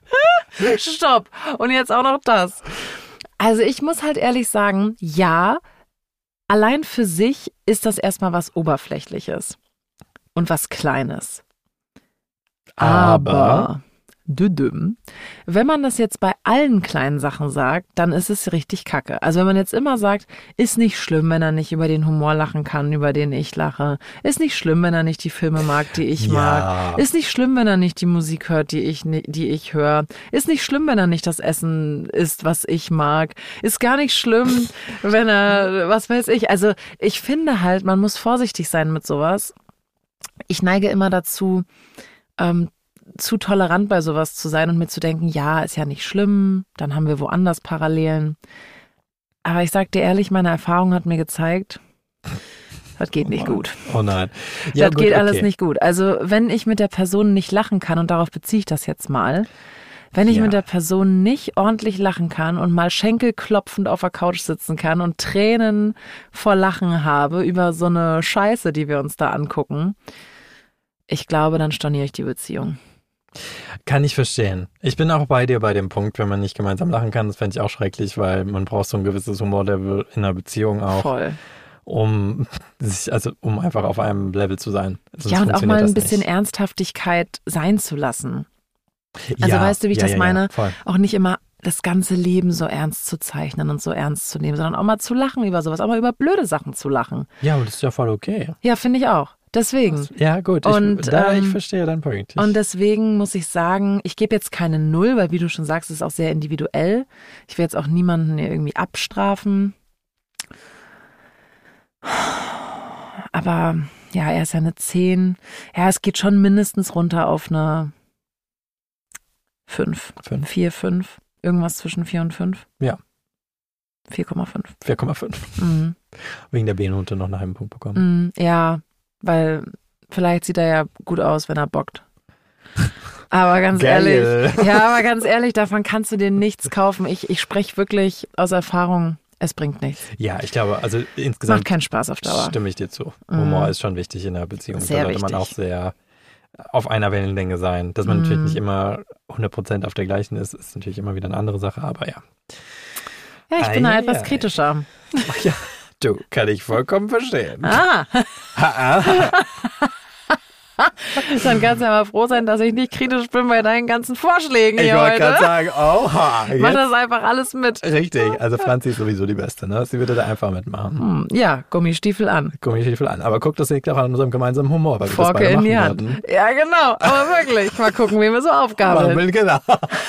Stopp. Und jetzt auch noch das. Also ich muss halt ehrlich sagen, ja, allein für sich ist das erstmal was Oberflächliches und was Kleines. Aber, Aber düdüm, wenn man das jetzt bei allen kleinen Sachen sagt, dann ist es richtig kacke. Also wenn man jetzt immer sagt, ist nicht schlimm, wenn er nicht über den Humor lachen kann, über den ich lache. Ist nicht schlimm, wenn er nicht die Filme mag, die ich ja. mag. Ist nicht schlimm, wenn er nicht die Musik hört, die ich, die ich höre. Ist nicht schlimm, wenn er nicht das Essen isst, was ich mag. Ist gar nicht schlimm, wenn er, was weiß ich. Also ich finde halt, man muss vorsichtig sein mit sowas. Ich neige immer dazu, ähm, zu tolerant bei sowas zu sein und mir zu denken, ja, ist ja nicht schlimm, dann haben wir woanders Parallelen. Aber ich sag dir ehrlich, meine Erfahrung hat mir gezeigt, das geht nicht oh gut. Oh nein. Ja, das gut, geht okay. alles nicht gut. Also wenn ich mit der Person nicht lachen kann, und darauf beziehe ich das jetzt mal, wenn ich ja. mit der Person nicht ordentlich lachen kann und mal schenkelklopfend auf der Couch sitzen kann und Tränen vor Lachen habe über so eine Scheiße, die wir uns da angucken, ich glaube, dann storniere ich die Beziehung. Kann ich verstehen. Ich bin auch bei dir bei dem Punkt, wenn man nicht gemeinsam lachen kann, das fände ich auch schrecklich, weil man braucht so ein gewisses Humorlevel in einer Beziehung auch. Voll. Um sich, also um einfach auf einem Level zu sein. Sonst ja, und auch mal ein bisschen nicht. Ernsthaftigkeit sein zu lassen. Also ja, weißt du, wie ich ja, das ja, meine? Ja, auch nicht immer das ganze Leben so ernst zu zeichnen und so ernst zu nehmen, sondern auch mal zu lachen über sowas, auch mal über blöde Sachen zu lachen. Ja, und das ist ja voll okay. Ja, finde ich auch. Deswegen. Ja, gut, und, ich, da, ähm, ich verstehe deinen Punkt. Ich, und deswegen muss ich sagen, ich gebe jetzt keine Null, weil wie du schon sagst, es ist auch sehr individuell. Ich will jetzt auch niemanden irgendwie abstrafen. Aber ja, er ist ja eine zehn. Ja, es geht schon mindestens runter auf eine fünf. fünf. vier, fünf. Irgendwas zwischen vier und fünf. Ja. vier Komma fünf. vier Komma fünf. Mhm. Wegen der B-Note noch einen halben Punkt bekommen. Mhm, ja, weil vielleicht sieht er ja gut aus, wenn er bockt. Aber ganz Geil. ehrlich, ja, aber ganz ehrlich, davon kannst du dir nichts kaufen. Ich, ich spreche wirklich aus Erfahrung, es bringt nichts. Ja, ich glaube, also insgesamt macht keinen Spaß auf Dauer. Stimme ich dir zu. Mhm. Humor ist schon wichtig in der Beziehung. Sehr da sollte wichtig. man auch sehr auf einer Wellenlänge sein. Dass man Mhm. natürlich nicht immer hundert Prozent auf der gleichen ist, ist natürlich immer wieder eine andere Sache, aber ja. Ja, ich bin Ei, da etwas ei. kritischer. Ach ja, du, kann ich vollkommen verstehen. Ah, Ha, dann kannst du ja mal froh sein, dass ich nicht kritisch bin bei deinen ganzen Vorschlägen ich hier wollte heute. gerade sagen, oha. Ich mach Jetzt. das einfach alles mit. Richtig, also Franzi ist sowieso die Beste, ne? Sie würde da einfach mitmachen. Hm, ja, Gummistiefel an. Gummistiefel an. Aber guck, das liegt auch an unserem gemeinsamen Humor, weil wir das Forke beide in machen die Hand. werden. Ja, genau. Aber wirklich. Mal gucken, wie wir so aufgabeln. Machen wir, genau.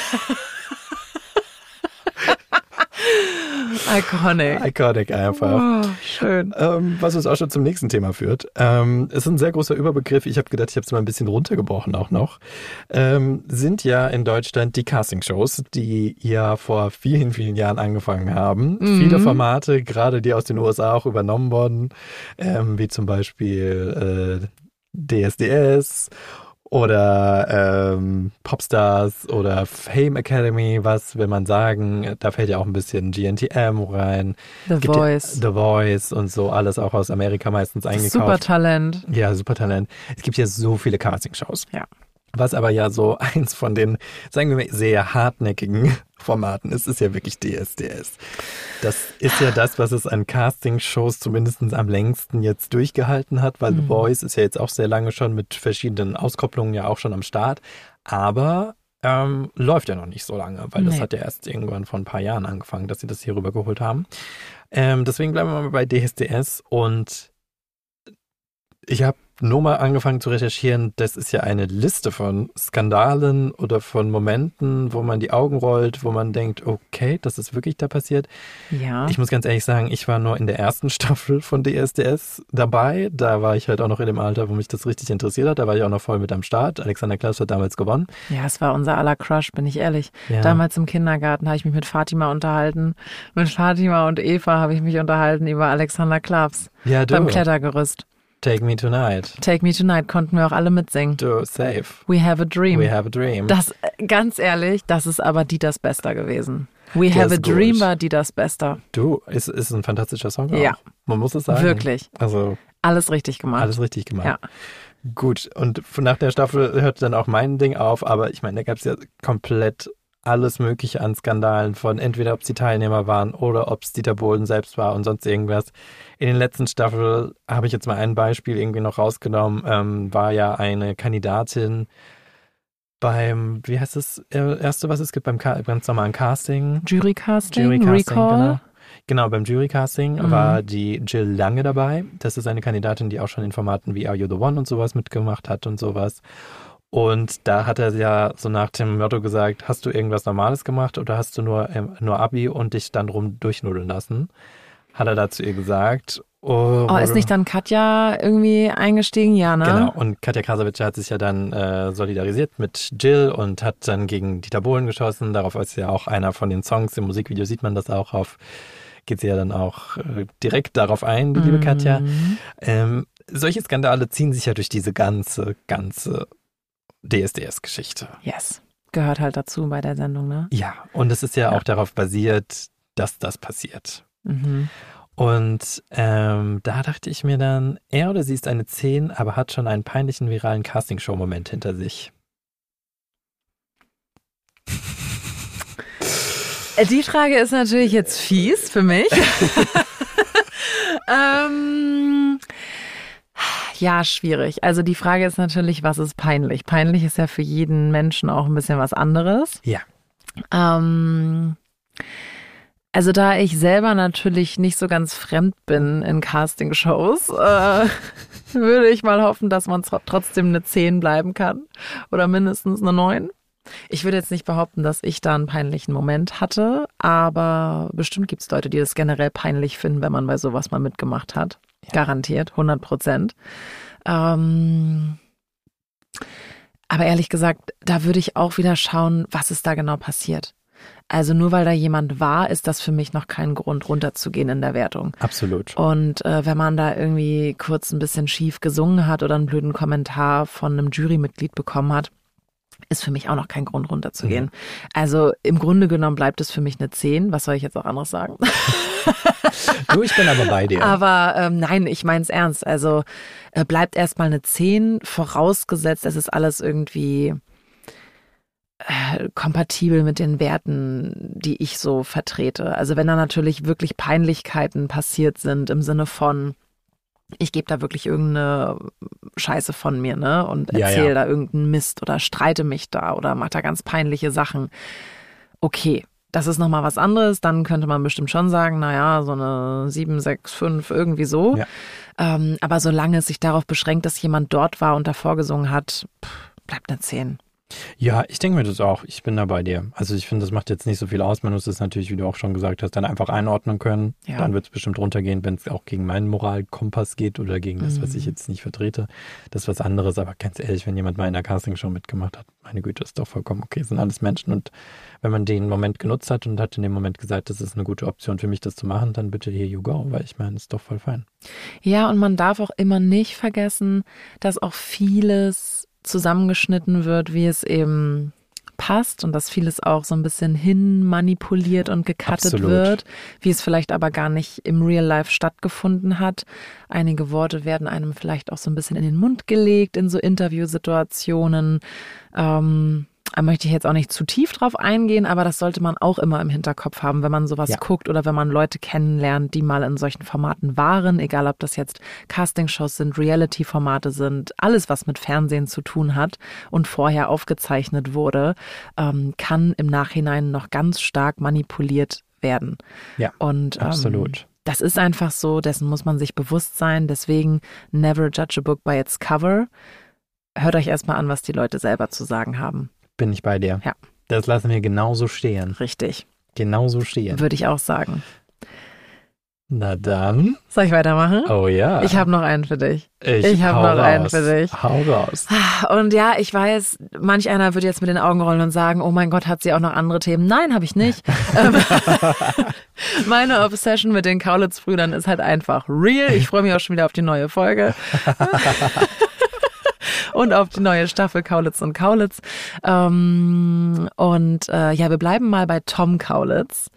Iconic. Iconic einfach. Oh, schön. Ähm, was uns auch schon zum nächsten Thema führt. Ähm, ist ein sehr großer Überbegriff. Ich habe gedacht, ich habe es mal ein bisschen runtergebrochen auch noch. Ähm, sind ja in Deutschland die Castingshows, die ja vor vielen, vielen Jahren angefangen haben. Mhm. Viele Formate, gerade die aus den U S A auch übernommen worden, ähm, wie zum Beispiel äh, D S D S oder ähm, Popstars oder Fame Academy, was will man sagen, da fällt ja auch ein bisschen G N T M rein. The Gibt Voice. Ja The Voice und so, alles auch aus Amerika meistens eingekauft. Supertalent. Ja, Supertalent. Es gibt ja so viele Castingshows. Ja. Was aber ja so eins von den, sagen wir mal, sehr hartnäckigen Formaten ist, ist ja wirklich D S D S. Das ist ja das, was es an Castingshows zumindest am längsten jetzt durchgehalten hat, weil mhm. The Voice ist ja jetzt auch sehr lange schon mit verschiedenen Auskopplungen ja auch schon am Start. Aber ähm, läuft ja noch nicht so lange, weil das Nee. hat ja erst irgendwann vor ein paar Jahren angefangen, dass sie das hier rübergeholt haben. Ähm, deswegen bleiben wir mal bei D S D S und ich habe nur mal angefangen zu recherchieren, das ist ja eine Liste von Skandalen oder von Momenten, wo man die Augen rollt, wo man denkt, okay, das ist wirklich da passiert. Ja. Ich muss ganz ehrlich sagen, ich war nur in der ersten Staffel von D S D S dabei. Da war ich halt auch noch in dem Alter, wo mich das richtig interessiert hat. Da war ich auch noch voll mit am Start. Alexander Klaas hat damals gewonnen. Ja, es war unser aller Crush, bin ich ehrlich. Ja. Damals im Kindergarten habe ich mich mit Fatima unterhalten. Mit Fatima und Eva habe ich mich unterhalten über Alexander Klaas Ja, du. beim Klettergerüst. Take Me Tonight. Take Me Tonight konnten wir auch alle mitsingen. Du, safe. We Have a Dream. We Have a Dream. Das, ganz ehrlich, das ist aber Dieters Bester gewesen. We Der Have a ist gut. Dream war Dieters Bester. Du, ist, ist ein fantastischer Song auch. Ja. Man muss es sagen. Wirklich. Also Alles richtig gemacht. alles richtig gemacht. Ja. Gut, und nach der Staffel hörte dann auch mein Ding auf, aber ich meine, da gab es ja komplett alles Mögliche an Skandalen von entweder, ob es die Teilnehmer waren oder ob es Dieter Bohlen selbst war und sonst irgendwas. In den letzten Staffeln habe ich jetzt mal ein Beispiel irgendwie noch rausgenommen, ähm, war ja eine Kandidatin beim, wie heißt das erste, was es gibt, beim Ka- ganz normalen Casting? Jurycasting, Jurycasting, Recall. genau. Genau, beim Jurycasting Mhm. war die Jill Lange dabei. Das ist eine Kandidatin, die auch schon in Formaten wie Are You the One und sowas mitgemacht hat und sowas. Und da hat er ja so nach dem Motto gesagt, hast du irgendwas Normales gemacht oder hast du nur, ähm, nur Abi und dich dann rum durchnudeln lassen? Hat er da zu ihr gesagt. Oh, Oh, ist nicht dann Katja irgendwie eingestiegen? Ja, ne? Genau, und Katja Krasavice hat sich ja dann äh, solidarisiert mit Jill und hat dann gegen Dieter Bohlen geschossen. Darauf ist ja auch einer von den Songs, im Musikvideo sieht man das auch, auf geht sie ja dann auch äh, direkt darauf ein, die liebe Mhm. Katja. Ähm, solche Skandale ziehen sich ja durch diese ganze, ganze D S D S-Geschichte. Yes. Gehört halt dazu bei der Sendung, ne? Ja, und es ist ja, Ja. auch darauf basiert, dass das passiert. Mhm. Und ähm, da dachte ich mir dann, er oder sie ist eine zehn, aber hat schon einen peinlichen viralen Castingshow-Moment hinter sich. Die Frage ist natürlich jetzt fies für mich. ähm, ja, schwierig. Also die Frage ist natürlich, was ist peinlich? Peinlich ist ja für jeden Menschen auch ein bisschen was anderes. Ja. Ähm, also da ich selber natürlich nicht so ganz fremd bin in Castingshows, äh, würde ich mal hoffen, dass man tr- trotzdem eine zehn bleiben kann oder mindestens eine neun. Ich würde jetzt nicht behaupten, dass ich da einen peinlichen Moment hatte, aber bestimmt gibt es Leute, die das generell peinlich finden, wenn man bei sowas mal mitgemacht hat. Ja. Garantiert, hundert Prozent. Ähm, aber ehrlich gesagt, da würde ich auch wieder schauen, was ist da genau passiert. Also nur weil da jemand war, ist das für mich noch kein Grund, runterzugehen in der Wertung. Absolut. Und äh, wenn man da irgendwie kurz ein bisschen schief gesungen hat oder einen blöden Kommentar von einem Jurymitglied bekommen hat, ist für mich auch noch kein Grund, runterzugehen. Mhm. Also im Grunde genommen bleibt es für mich eine zehn. Was soll ich jetzt auch anderes sagen? Du, ich bin aber bei dir. Aber ähm, nein, ich meine es ernst. Also äh, bleibt erstmal eine zehn, vorausgesetzt, es ist alles irgendwie äh, kompatibel mit den Werten, die ich so vertrete. Also wenn da natürlich wirklich Peinlichkeiten passiert sind im Sinne von, ich gebe da wirklich irgendeine Scheiße von mir, ne? Und Ja, erzähle ja. da irgendeinen Mist oder streite mich da oder mache da ganz peinliche Sachen. Okay, das ist nochmal was anderes. Dann könnte man bestimmt schon sagen, naja, so eine sieben, sechs, fünf, irgendwie so. Ja. Ähm, aber solange es sich darauf beschränkt, dass jemand dort war und davor gesungen hat, pff, bleibt eine zehn. Ja, ich denke mir das auch. Ich bin da bei dir. Also ich finde, das macht jetzt nicht so viel aus. Man muss es natürlich, wie du auch schon gesagt hast, dann einfach einordnen können. Ja. Dann wird es bestimmt runtergehen, wenn es auch gegen meinen Moralkompass geht oder gegen das, was ich Mhm. jetzt nicht vertrete. Das ist was anderes. Aber ganz ehrlich, wenn jemand mal in einer Castingshow mitgemacht hat, meine Güte, ist doch vollkommen okay. Es sind alles Menschen. Und wenn man den Moment genutzt hat und hat in dem Moment gesagt, das ist eine gute Option für mich, das zu machen, dann bitte here you go. Weil ich meine, ist doch voll fein. Ja, und man darf auch immer nicht vergessen, dass auch vieles zusammengeschnitten wird, wie es eben passt und dass vieles auch so ein bisschen hin manipuliert und gecuttet Absolut. wird, wie es vielleicht aber gar nicht im Real Life stattgefunden hat. Einige Worte werden einem vielleicht auch so ein bisschen in den Mund gelegt in so Interviewsituationen. Ähm, da möchte ich jetzt auch nicht zu tief drauf eingehen, aber das sollte man auch immer im Hinterkopf haben, wenn man sowas Ja. guckt oder wenn man Leute kennenlernt, die mal in solchen Formaten waren, egal ob das jetzt Castingshows sind, Reality-Formate sind, alles, was mit Fernsehen zu tun hat und vorher aufgezeichnet wurde, ähm, kann im Nachhinein noch ganz stark manipuliert werden. Ja, Und ähm, absolut. das ist einfach so, dessen muss man sich bewusst sein. Deswegen never judge a book by its cover. Hört euch erstmal an, was die Leute selber zu sagen haben. Bin ich bei dir. Ja. Das lassen wir genauso stehen. Richtig, Genauso stehen. würde ich auch sagen. Na dann. Soll ich weitermachen? Oh ja. Ich habe noch einen für dich. Ich, ich hab hau noch raus. einen für dich. Hau raus. Und ja, ich weiß, manch einer würde jetzt mit den Augen rollen und sagen, oh mein Gott, hat sie auch noch andere Themen? Nein, habe ich nicht. Ähm, Meine Obsession mit den Kaulitz-Brüdern ist halt einfach real. Ich freue mich auch schon wieder auf die neue Folge. Und auf die neue Staffel Kaulitz und Kaulitz. Ähm, und äh, ja, wir bleiben mal bei Tom Kaulitz.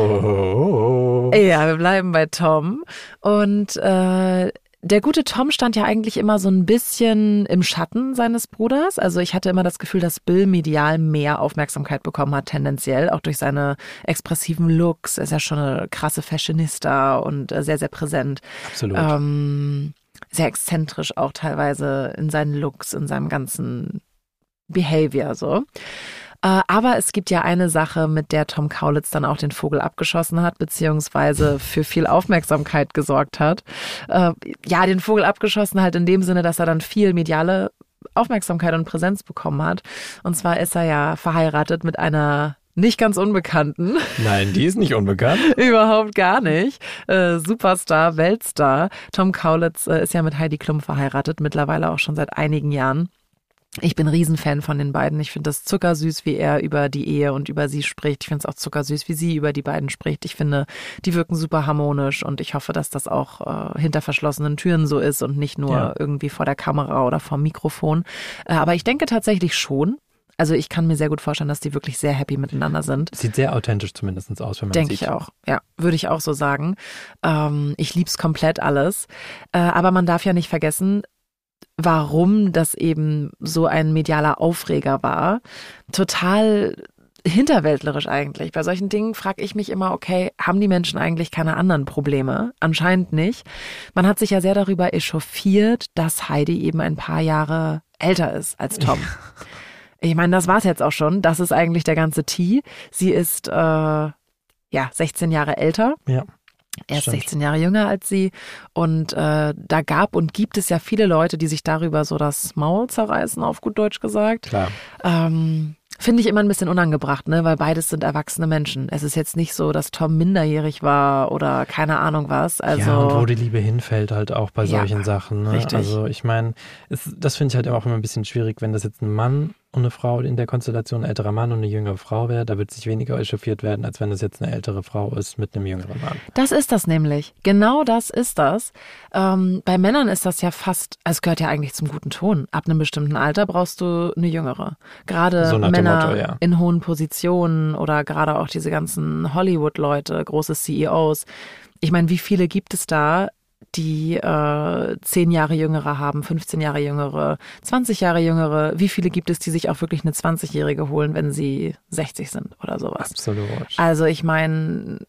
Oh. Ja, wir bleiben bei Tom. Und äh, der gute Tom stand ja eigentlich immer so ein bisschen im Schatten seines Bruders. Also ich hatte immer das Gefühl, dass Bill medial mehr Aufmerksamkeit bekommen hat, tendenziell, auch durch seine expressiven Looks. Er ist ja schon eine krasse Fashionista und sehr, sehr präsent. Absolut. Ähm, sehr exzentrisch auch teilweise in seinen Looks, in seinem ganzen Behavior so. Aber es gibt ja eine Sache, mit der Tom Kaulitz dann auch den Vogel abgeschossen hat, beziehungsweise für viel Aufmerksamkeit gesorgt hat. Ja, den Vogel abgeschossen halt in dem Sinne, dass er dann viel mediale Aufmerksamkeit und Präsenz bekommen hat. Und zwar ist er ja verheiratet mit einer nicht ganz Unbekannten. Nein, die ist nicht unbekannt. Überhaupt gar nicht. Äh, Superstar, Weltstar. Tom Kaulitz äh, ist ja mit Heidi Klum verheiratet, mittlerweile auch schon seit einigen Jahren. Ich bin Riesenfan von den beiden. Ich finde das zuckersüß, wie er über die Ehe und über sie spricht. Ich finde es auch zuckersüß, wie sie über die beiden spricht. Ich finde, die wirken super harmonisch und ich hoffe, dass das auch äh, hinter verschlossenen Türen so ist und nicht nur ja. irgendwie vor der Kamera oder vor dem Mikrofon. Äh, aber ich denke tatsächlich schon. Also ich kann mir sehr gut vorstellen, dass die wirklich sehr happy miteinander sind. Sieht sehr authentisch zumindest aus, wenn man Denke sieht. ich auch, ja, würde ich auch so sagen. Ähm, ich lieb's komplett alles. Äh, aber man darf ja nicht vergessen, warum das eben so ein medialer Aufreger war. Total hinterwäldlerisch eigentlich. Bei solchen Dingen frage ich mich immer, okay, haben die Menschen eigentlich keine anderen Probleme? Anscheinend nicht. Man hat sich ja sehr darüber echauffiert, dass Heidi eben ein paar Jahre älter ist als Tom. Ich meine, das war's jetzt auch schon. Das ist eigentlich der ganze Tee. Sie ist äh, ja sechzehn Jahre älter. Ja. Er ist Stimmt. sechzehn Jahre jünger als sie und äh, da gab und gibt es ja viele Leute, die sich darüber so das Maul zerreißen, auf gut Deutsch gesagt. Klar. Ähm, Finde ich immer ein bisschen unangebracht, ne, weil beides sind erwachsene Menschen. Es ist jetzt nicht so, dass Tom minderjährig war oder keine Ahnung was. Also, ja, und wo die Liebe hinfällt halt auch bei Ja, solchen Sachen. Ne? richtig. Also ich meine, das finde ich halt auch immer ein bisschen schwierig, wenn das jetzt ein Mann und eine Frau in der Konstellation, ein älterer Mann und eine jüngere Frau wäre, da wird sich weniger echauffiert werden, als wenn das jetzt eine ältere Frau ist mit einem jüngeren Mann. Das ist das nämlich. Genau das ist das. Ähm, bei Männern ist das ja fast, also es gehört ja eigentlich zum guten Ton. Ab einem bestimmten Alter brauchst du eine jüngere. Gerade So nach dem Männer Motto, ja. in hohen Positionen oder gerade auch diese ganzen Hollywood-Leute, große C E Os. Ich meine, wie viele gibt es da, die äh, zehn Jahre Jüngere haben, fünfzehn Jahre Jüngere, zwanzig Jahre Jüngere? Wie viele gibt es, die sich auch wirklich eine zwanzigjährige holen, wenn sie sechzig sind oder sowas? Absolut. Also ich meine,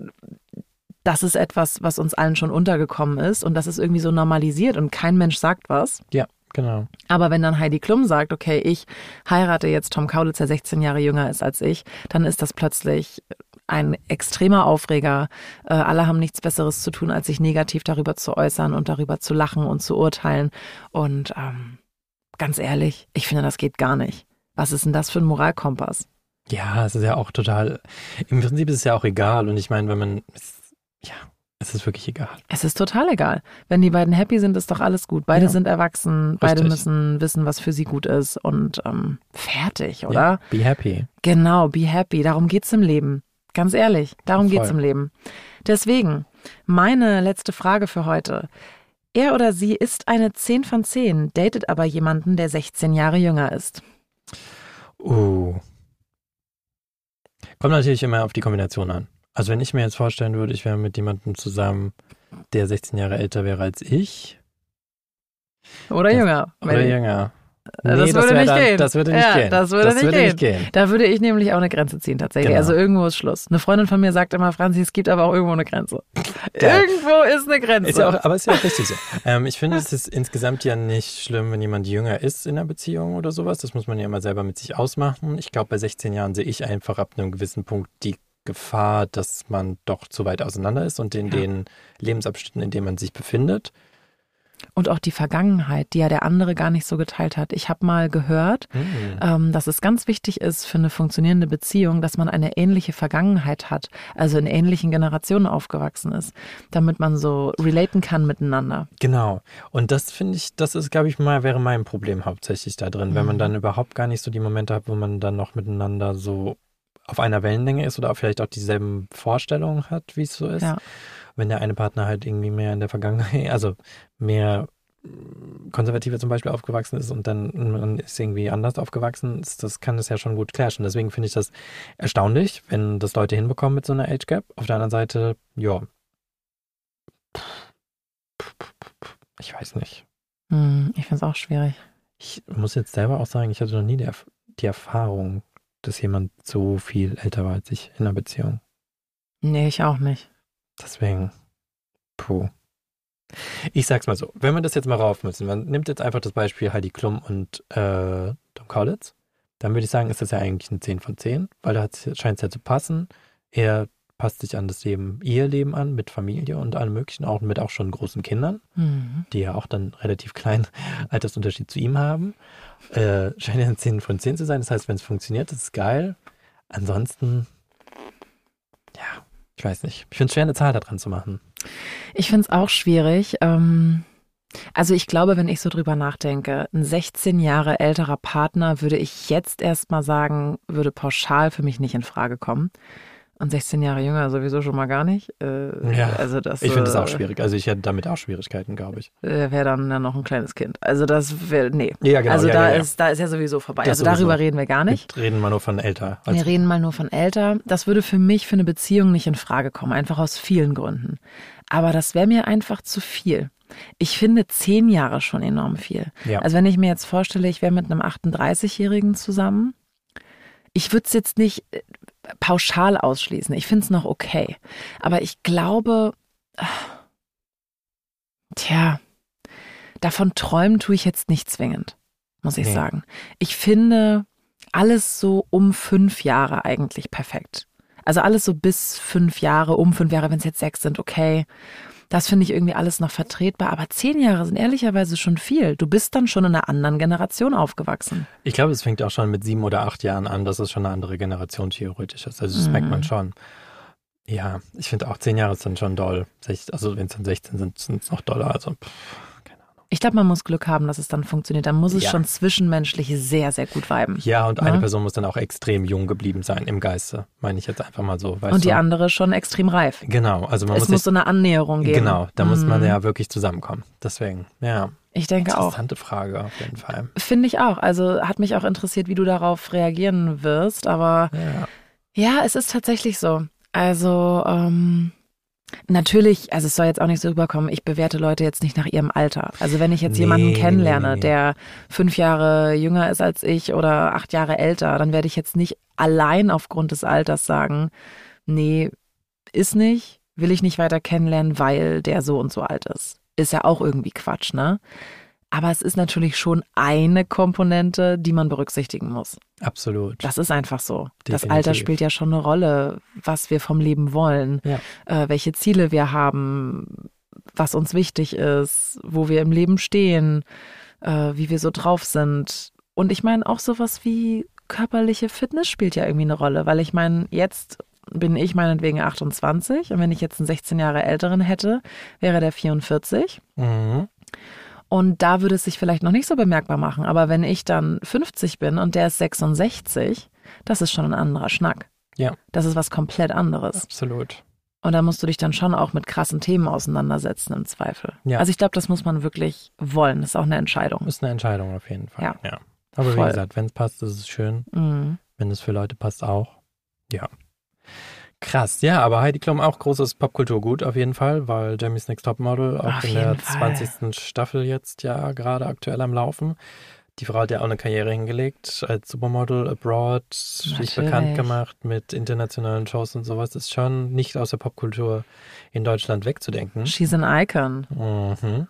das ist etwas, was uns allen schon untergekommen ist und das ist irgendwie so normalisiert und kein Mensch sagt was. Ja, genau. Aber wenn dann Heidi Klum sagt, okay, ich heirate jetzt Tom Kaulitz, der sechzehn Jahre jünger ist als ich, dann ist das plötzlich ein extremer Aufreger. Äh, alle haben nichts Besseres zu tun, als sich negativ darüber zu äußern und darüber zu lachen und zu urteilen. Und ähm, ganz ehrlich, ich finde, das geht gar nicht. Was ist denn das für ein Moralkompass? Ja, es ist ja auch total, im Prinzip ist es ja auch egal und ich meine, wenn man, es, ja, es ist wirklich egal. Es ist total egal. Wenn die beiden happy sind, ist doch alles gut. Beide Ja. sind erwachsen, beide Richtig. müssen wissen, was für sie gut ist und ähm, fertig, oder? Ja, be happy. Genau, be happy. Darum geht's im Leben. Ganz ehrlich, darum Voll. geht's im Leben. Deswegen, meine letzte Frage für heute. Er oder sie ist eine zehn von zehn, datet aber jemanden, der sechzehn Jahre jünger ist. Uh. Kommt natürlich immer auf die Kombination an. Also wenn ich mir jetzt vorstellen würde, ich wäre mit jemandem zusammen, der sechzehn Jahre älter wäre als ich. Oder Das- jünger. Oder Wenn- jünger. Das Nee, würde wär nicht dann, gehen. Das würde nicht Ja, gehen. das würde nicht gehen. nicht gehen. Da würde ich nämlich auch eine Grenze ziehen tatsächlich. Genau. Also irgendwo ist Schluss. Eine Freundin von mir sagt immer, Franzi, es gibt aber auch irgendwo eine Grenze. Geil. Irgendwo ist eine Grenze. Ist ja auch, aber ist ja auch richtig so. Ähm, ich finde, es ist insgesamt ja nicht schlimm, wenn jemand jünger ist in einer Beziehung oder sowas. Das muss man ja immer selber mit sich ausmachen. Ich glaube, bei sechzehn Jahren sehe ich einfach ab einem gewissen Punkt die Gefahr, dass man doch zu weit auseinander ist und in Ja. den Lebensabschnitten, in denen man sich befindet. Und auch die Vergangenheit, die ja der andere gar nicht so geteilt hat. Ich habe mal gehört, Mhm. ähm, dass es ganz wichtig ist für eine funktionierende Beziehung, dass man eine ähnliche Vergangenheit hat, also in ähnlichen Generationen aufgewachsen ist, damit man so relaten kann miteinander. Genau. Und das finde ich, das ist, glaube ich, mal, wäre mein Problem hauptsächlich da drin, wenn man Mhm. dann überhaupt gar nicht so die Momente hat, wo man dann noch miteinander so auf einer Wellenlänge ist oder vielleicht auch dieselben Vorstellungen hat, wie es so ist. Ja. Wenn der eine Partner halt irgendwie mehr in der Vergangenheit, also mehr konservativer zum Beispiel aufgewachsen ist und dann man ist irgendwie anders aufgewachsen, ist, das kann das ja schon gut clashen. Deswegen finde ich das erstaunlich, wenn das Leute hinbekommen mit so einer Age Gap. Auf der anderen Seite, ja, ich weiß nicht. Hm, ich finde es auch schwierig. Ich muss jetzt selber auch sagen, ich hatte noch nie die, die Erfahrung, dass jemand so viel älter war als ich in einer Beziehung. Nee, ich auch nicht. Deswegen, puh. Ich sag's mal so, wenn wir das jetzt mal rauf müssen, man nimmt jetzt einfach das Beispiel Heidi Klum und äh, Tom Kaulitz, dann würde ich sagen, ist das ja eigentlich eine zehn von zehn, weil da scheint es ja zu passen. Er passt sich an das Leben, ihr Leben an, mit Familie und allem möglichen, auch mit auch schon großen Kindern, Mhm. die ja auch dann relativ kleinen Altersunterschied zu ihm haben. Äh, scheint ja eine zehn von zehn zu sein, das heißt, wenn es funktioniert, das ist geil. Ansonsten, ja, ich weiß nicht. Ich finde es schwer, eine Zahl da dran zu machen. Ich finde es auch schwierig. Ähm, also ich glaube, wenn ich so drüber nachdenke, ein sechzehn Jahre älterer Partner würde ich jetzt erstmal sagen, würde pauschal für mich nicht in Frage kommen. Und sechzehn Jahre jünger sowieso schon mal gar nicht. Äh, Ja, also das, ich finde das äh, auch schwierig. Also ich hätte damit auch Schwierigkeiten, glaube ich. äh, wäre dann ja noch ein kleines Kind. Also das wäre, nee. Ja, genau. Also ja, da ja, ja. ist, da ist ja sowieso vorbei. Das Also sowieso. darüber reden wir gar nicht. Wir reden mal nur von älter. als- Wir reden mal nur von älter. Das würde für mich für eine Beziehung nicht in Frage kommen, einfach aus vielen Gründen. Aber das wäre mir einfach zu viel. Ich finde zehn Jahre schon enorm viel. Ja. Also wenn ich mir jetzt vorstelle, ich wäre mit einem achtunddreißigjährigen zusammen, ich würde es jetzt nicht äh, pauschal ausschließen. Ich finde es noch okay. Aber ich glaube, ah, tja, davon träumen tue ich jetzt nicht zwingend, muss ich Nee. sagen. Ich finde alles so um fünf Jahre eigentlich perfekt. Also alles so bis fünf Jahre, um fünf Jahre, wenn es jetzt sechs sind, okay. Das finde ich irgendwie alles noch vertretbar. Aber zehn Jahre sind ehrlicherweise schon viel. Du bist dann schon in einer anderen Generation aufgewachsen. Ich glaube, es fängt auch schon mit sieben oder acht Jahren an, dass es schon eine andere Generation theoretisch ist. Also das Mhm. merkt man schon. Ja, ich finde auch zehn Jahre ist dann schon doll. Sech- Also wenn es dann sechzehn sind, sind es noch doller. Also pff, keine Ahnung. Ich glaube, man muss Glück haben, dass es dann funktioniert. Dann muss es Ja. schon zwischenmenschlich sehr, sehr gut viben. Ja, und eine Ne? Person muss dann auch extrem jung geblieben sein im Geiste. Meine ich jetzt einfach mal so. Weißt Und die du? andere schon extrem reif. Genau, also man Es muss muss nicht, so eine Annäherung geben. genau, da muss man Mhm. ja wirklich zusammenkommen. Deswegen, ja, Ich denke auch. interessante Frage auf jeden Fall. Finde ich auch. Also hat mich auch interessiert, wie du darauf reagieren wirst. Aber Ja. ja, es ist tatsächlich so. Also ähm, natürlich, also es soll jetzt auch nicht so rüberkommen, ich bewerte Leute jetzt nicht nach ihrem Alter. Also wenn ich jetzt Nee, jemanden nee, kennenlerne, nee, nee. der fünf Jahre jünger ist als ich oder acht Jahre älter, dann werde ich jetzt nicht allein aufgrund des Alters sagen, nee, ist nicht, will ich nicht weiter kennenlernen, weil der so und so alt ist. Ist ja auch irgendwie Quatsch, ne? Aber es ist natürlich schon eine Komponente, die man berücksichtigen muss. Absolut. Das ist einfach so. Das Definitiv. Alter spielt ja schon eine Rolle, was wir vom Leben wollen, Ja. äh, welche Ziele wir haben, was uns wichtig ist, wo wir im Leben stehen, äh, wie wir so drauf sind. Und ich meine, auch sowas wie körperliche Fitness spielt ja irgendwie eine Rolle, weil ich meine, jetzt bin ich meinetwegen achtundzwanzig und wenn ich jetzt einen sechzehn Jahre älteren hätte, wäre der vierundvierzig. Mhm. Und da würde es sich vielleicht noch nicht so bemerkbar machen. Aber wenn ich dann fünfzig bin und der ist sechsundsechzig, das ist schon ein anderer Schnack. Ja. Das ist was komplett anderes. Absolut. Und da musst du dich dann schon auch mit krassen Themen auseinandersetzen im Zweifel. Ja. Also ich glaube, das muss man wirklich wollen. Das ist auch eine Entscheidung. Ist eine Entscheidung auf jeden Fall. Ja. Aber wie Voll. gesagt, wenn es passt, ist es schön. Mhm. Wenn es für Leute passt, auch. Ja. Krass, ja, aber Heidi Klum auch großes Popkulturgut auf jeden Fall, weil Jeremy's Next Topmodel auch Auf in der jeden Fall. zwanzigsten Staffel jetzt ja gerade aktuell am Laufen. Die Frau hat ja auch eine Karriere hingelegt als Supermodel abroad, sich Natürlich. bekannt gemacht mit internationalen Shows und sowas. Ist schon nicht aus der Popkultur in Deutschland wegzudenken. She's an icon. Mhm.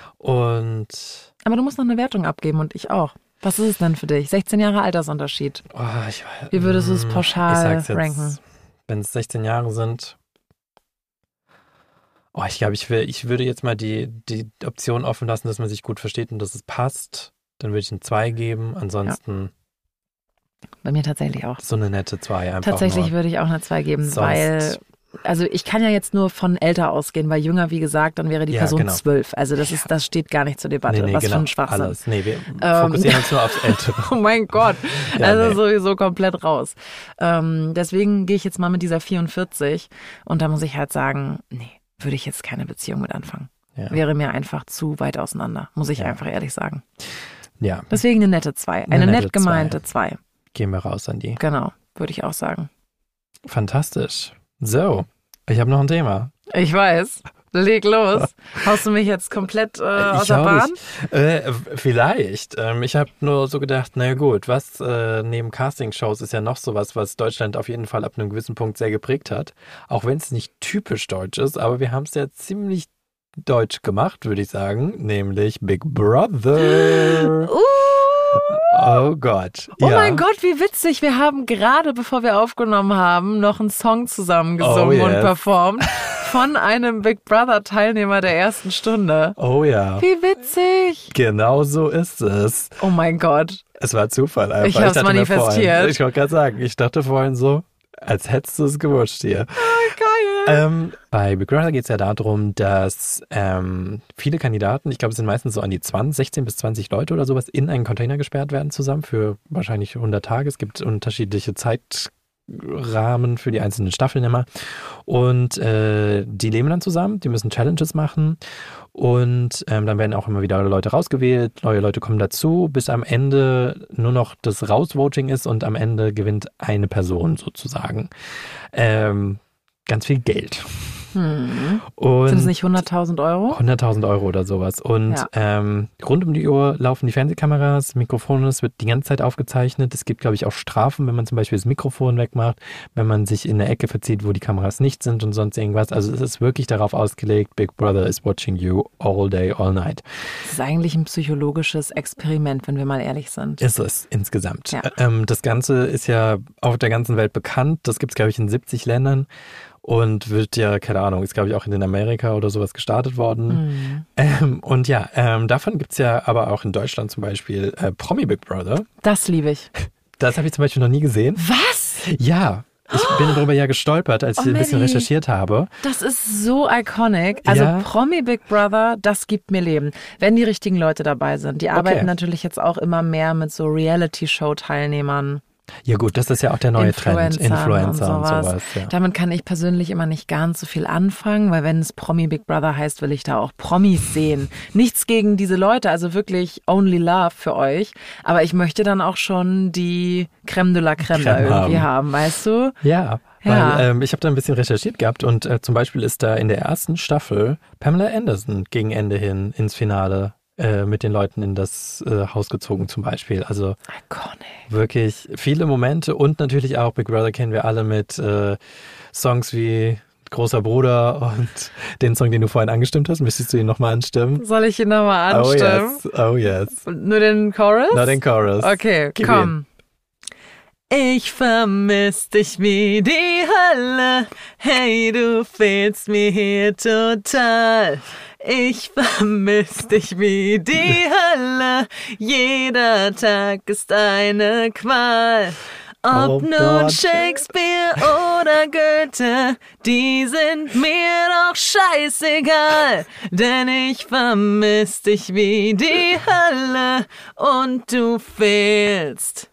Und Aber du musst noch eine Wertung abgeben und ich auch. Was ist es denn für dich? sechzehn Jahre Altersunterschied. oh, ich, Wie würdest du es Mm, pauschal ich sag's jetzt, ranken? Wenn es sechzehn Jahre sind. Oh, ich glaube, ich, will, ich würde jetzt mal die, die Option offen lassen, dass man sich gut versteht und dass es passt. Dann würde ich ein zwei geben. Ansonsten Bei mir tatsächlich auch. so eine nette zwei einfach Tatsächlich nur. würde ich auch eine zwei geben, Sonst- weil also ich kann ja jetzt nur von älter ausgehen, weil jünger, wie gesagt, dann wäre die Ja, Person genau. zwölf. Also das ist, das steht gar nicht zur Debatte. Nee, nee, Was genau, für ein Schwachsinn. alles. Nee, wir Ähm. fokussieren uns nur aufs Ältere. Oh mein Gott, Ja, also nee. sowieso komplett raus. Ähm, deswegen gehe ich jetzt mal mit dieser vierundvierzig und da muss ich halt sagen, nee, würde ich jetzt keine Beziehung mit anfangen. Ja. Wäre mir einfach zu weit auseinander, muss ich Ja. einfach ehrlich sagen. Ja, Deswegen eine nette zwei, eine, Eine nette nett gemeinte zwei. gehen wir raus an die. Genau, würde ich auch sagen. Fantastisch. So, ich habe noch ein Thema. Ich weiß. Leg los. Haust du mich jetzt komplett äh, aus Ich der hau Bahn? dich. Äh, vielleicht. Ähm, ich habe nur so gedacht, naja gut, was äh, neben Castingshows ist ja noch sowas, was Deutschland auf jeden Fall ab einem gewissen Punkt sehr geprägt hat. Auch wenn es nicht typisch deutsch ist, aber wir haben es ja ziemlich deutsch gemacht, würde ich sagen. Nämlich Big Brother. Uh, Oh Gott. oh ja. mein Gott, wie witzig. Wir haben gerade, bevor wir aufgenommen haben, noch einen Song zusammen gesungen Oh, und yes. performt von einem Big Brother Teilnehmer der ersten Stunde. Oh ja. Wie witzig. Genau so ist es. Oh mein Gott. Es war Zufall einfach. Ich hab's dachte mir manifestiert. Vorhin, ich wollte gerade sagen, ich dachte vorhin so, als hättest du es gewusst hier. Geil. Ähm, bei Big Brother geht es ja darum, dass ähm, viele Kandidaten, ich glaube es sind meistens so an die zwanzig, sechzehn bis zwanzig Leute oder sowas, in einen Container gesperrt werden zusammen für wahrscheinlich hundert Tage. Es gibt unterschiedliche Zeitrahmen für die einzelnen Staffeln immer. Und äh, die leben dann zusammen, die müssen Challenges machen. Und ähm, dann werden auch immer wieder Leute rausgewählt, neue Leute kommen dazu, bis am Ende nur noch das Rausvoting ist und am Ende gewinnt eine Person sozusagen. Ähm, ganz viel Geld. Hm. Und Sind es nicht hunderttausend Euro? hunderttausend Euro oder sowas. Und Ja. ähm, rund um die Uhr laufen die Fernsehkameras, Mikrofone, es wird die ganze Zeit aufgezeichnet. Es gibt, glaube ich, auch Strafen, wenn man zum Beispiel das Mikrofon wegmacht, wenn man sich in eine Ecke verzieht, wo die Kameras nicht sind und sonst irgendwas. Also es ist wirklich darauf ausgelegt, Big Brother is watching you all day, all night. Das ist eigentlich ein psychologisches Experiment, wenn wir mal ehrlich sind. Ist es insgesamt. Ja. Ähm, das Ganze ist ja auf der ganzen Welt bekannt. Das gibt es, glaube ich, in siebzig Ländern. Und wird ja, keine Ahnung, ist glaube ich auch in Amerika oder sowas gestartet worden. Mhm. Ähm, und ja, ähm, davon gibt's ja aber auch in Deutschland zum Beispiel äh, Promi Big Brother. Das liebe ich. Das habe ich zum Beispiel noch nie gesehen. Was? Ja, ich bin darüber ja gestolpert, als ich Oh, ein bisschen Manny. recherchiert habe. Das ist so iconic. Also Ja. Promi Big Brother, das gibt mir Leben. Wenn die richtigen Leute dabei sind. Die arbeiten Okay. natürlich jetzt auch immer mehr mit so Reality-Show-Teilnehmern. Ja gut, das ist ja auch der neue Trend. Influencern Influencer und und sowas. sowas. Ja. Damit kann ich persönlich immer nicht ganz so viel anfangen, weil wenn es Promi Big Brother heißt, will ich da auch Promis sehen. Nichts gegen diese Leute, also wirklich only love für euch. Aber ich möchte dann auch schon die Crème de la Crème, da Crème irgendwie haben. haben, weißt du? Ja, Ja. weil ähm, ich habe da ein bisschen recherchiert gehabt und äh, zum Beispiel ist da in der ersten Staffel Pamela Anderson gegen Ende hin ins Finale äh, mit den Leuten in das äh, Haus gezogen zum Beispiel. Also Iconic. wirklich viele Momente und natürlich auch Big Brother kennen wir alle mit äh, Songs wie Großer Bruder und den Song, den du vorhin angestimmt hast. Müsstest du ihn nochmal anstimmen? Soll ich ihn nochmal Oh anstimmen? yes, oh yes. Nur den Chorus? Na, den Chorus. Okay, Gib komm. Ich vermiss dich wie die Hölle. Hey, du fehlst mir hier total. Ich vermiss dich wie die Hölle. Jeder Tag ist eine Qual. Ob Oh nun Gott. Shakespeare oder Goethe, die sind mir doch scheißegal. Denn ich vermiss dich wie die Hölle und du fehlst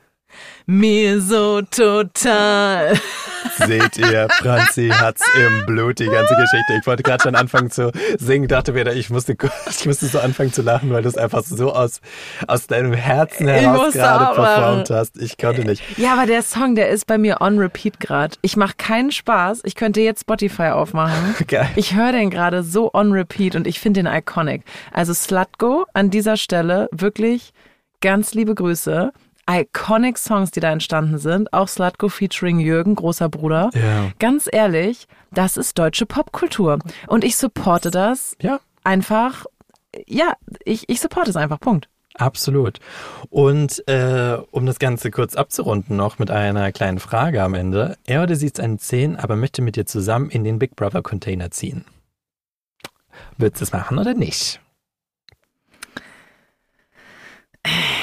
mir so total. Seht ihr, Franzi hat's im Blut, die ganze Geschichte. Ich wollte gerade schon anfangen zu singen, dachte mir, ich musste, ich musste so anfangen zu lachen, weil du es einfach so aus, aus deinem Herzen Ich heraus musste gerade auch performt lachen. hast. Ich konnte nicht. Ja, aber der Song, der ist bei mir on repeat gerade. Ich mache keinen Spaß. Ich könnte jetzt Spotify aufmachen. Geil. Ich höre den gerade so on repeat und ich finde den iconic. Also Slutgo an dieser Stelle wirklich ganz liebe Grüße. Iconic Songs, die da entstanden sind. Auch Slutgo featuring Jürgen, großer Bruder. Ja. Ganz ehrlich, das ist deutsche Popkultur. Und ich supporte das Ja. einfach. Ja, ich, ich supporte es einfach. Punkt. Absolut. Und äh, um das Ganze kurz abzurunden noch mit einer kleinen Frage am Ende. Er oder sie ist eine zehn, aber möchte mit dir zusammen in den Big Brother Container ziehen. Würdest du es machen oder nicht?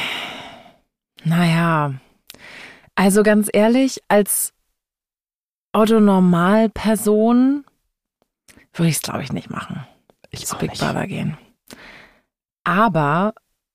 Naja, also ganz ehrlich, als Otto-Normal-Person würde ich es, glaube ich, nicht machen. Ich Zu auch Big nicht. Brother gehen. Aber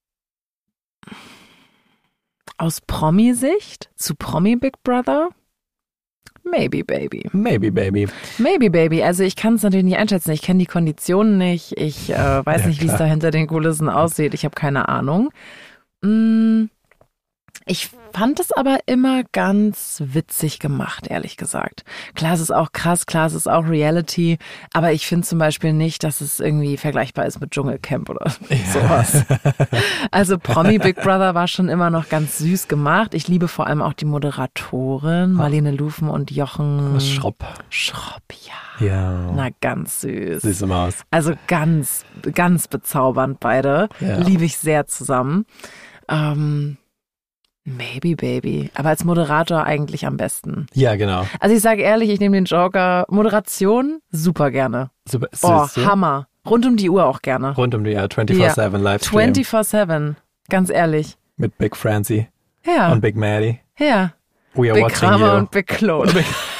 aus Promi-Sicht zu Promi-Big Brother, maybe, baby. Maybe, baby. Maybe, baby. Also ich kann es natürlich nicht einschätzen. Ich kenne die Konditionen nicht. Ich äh, weiß Ja, nicht, wie es klar. da hinter den Kulissen aussieht. Ich habe keine Ahnung. Mm, Ich fand es aber immer ganz witzig gemacht, ehrlich gesagt. Klar, es ist auch krass, klar, es ist auch Reality, aber ich finde zum Beispiel nicht, dass es irgendwie vergleichbar ist mit Dschungelcamp oder sowas. Also Promi Big Brother war schon immer noch ganz süß gemacht. Ich liebe vor allem auch die Moderatoren, Marlene Lufen und Jochen Schropp. Schropp, ja. Ja. Na, ganz süß. Süße Maus. Also ganz, ganz bezaubernd beide. Ja. Liebe ich sehr zusammen. Ähm, maybe, baby. Aber als Moderator eigentlich am besten. Ja, genau. Also ich sage ehrlich, ich nehme den Joker. Moderation, super gerne. Super. Oh, süß, Hammer. Rund um die Uhr auch gerne. Rund um die Jahr vierundzwanzig sieben Livestream. vierundzwanzig sieben. Ganz ehrlich. Mit Big Francie Ja. und Big Maddie. Ja. We are Big watching Kramer you. und Big Claude.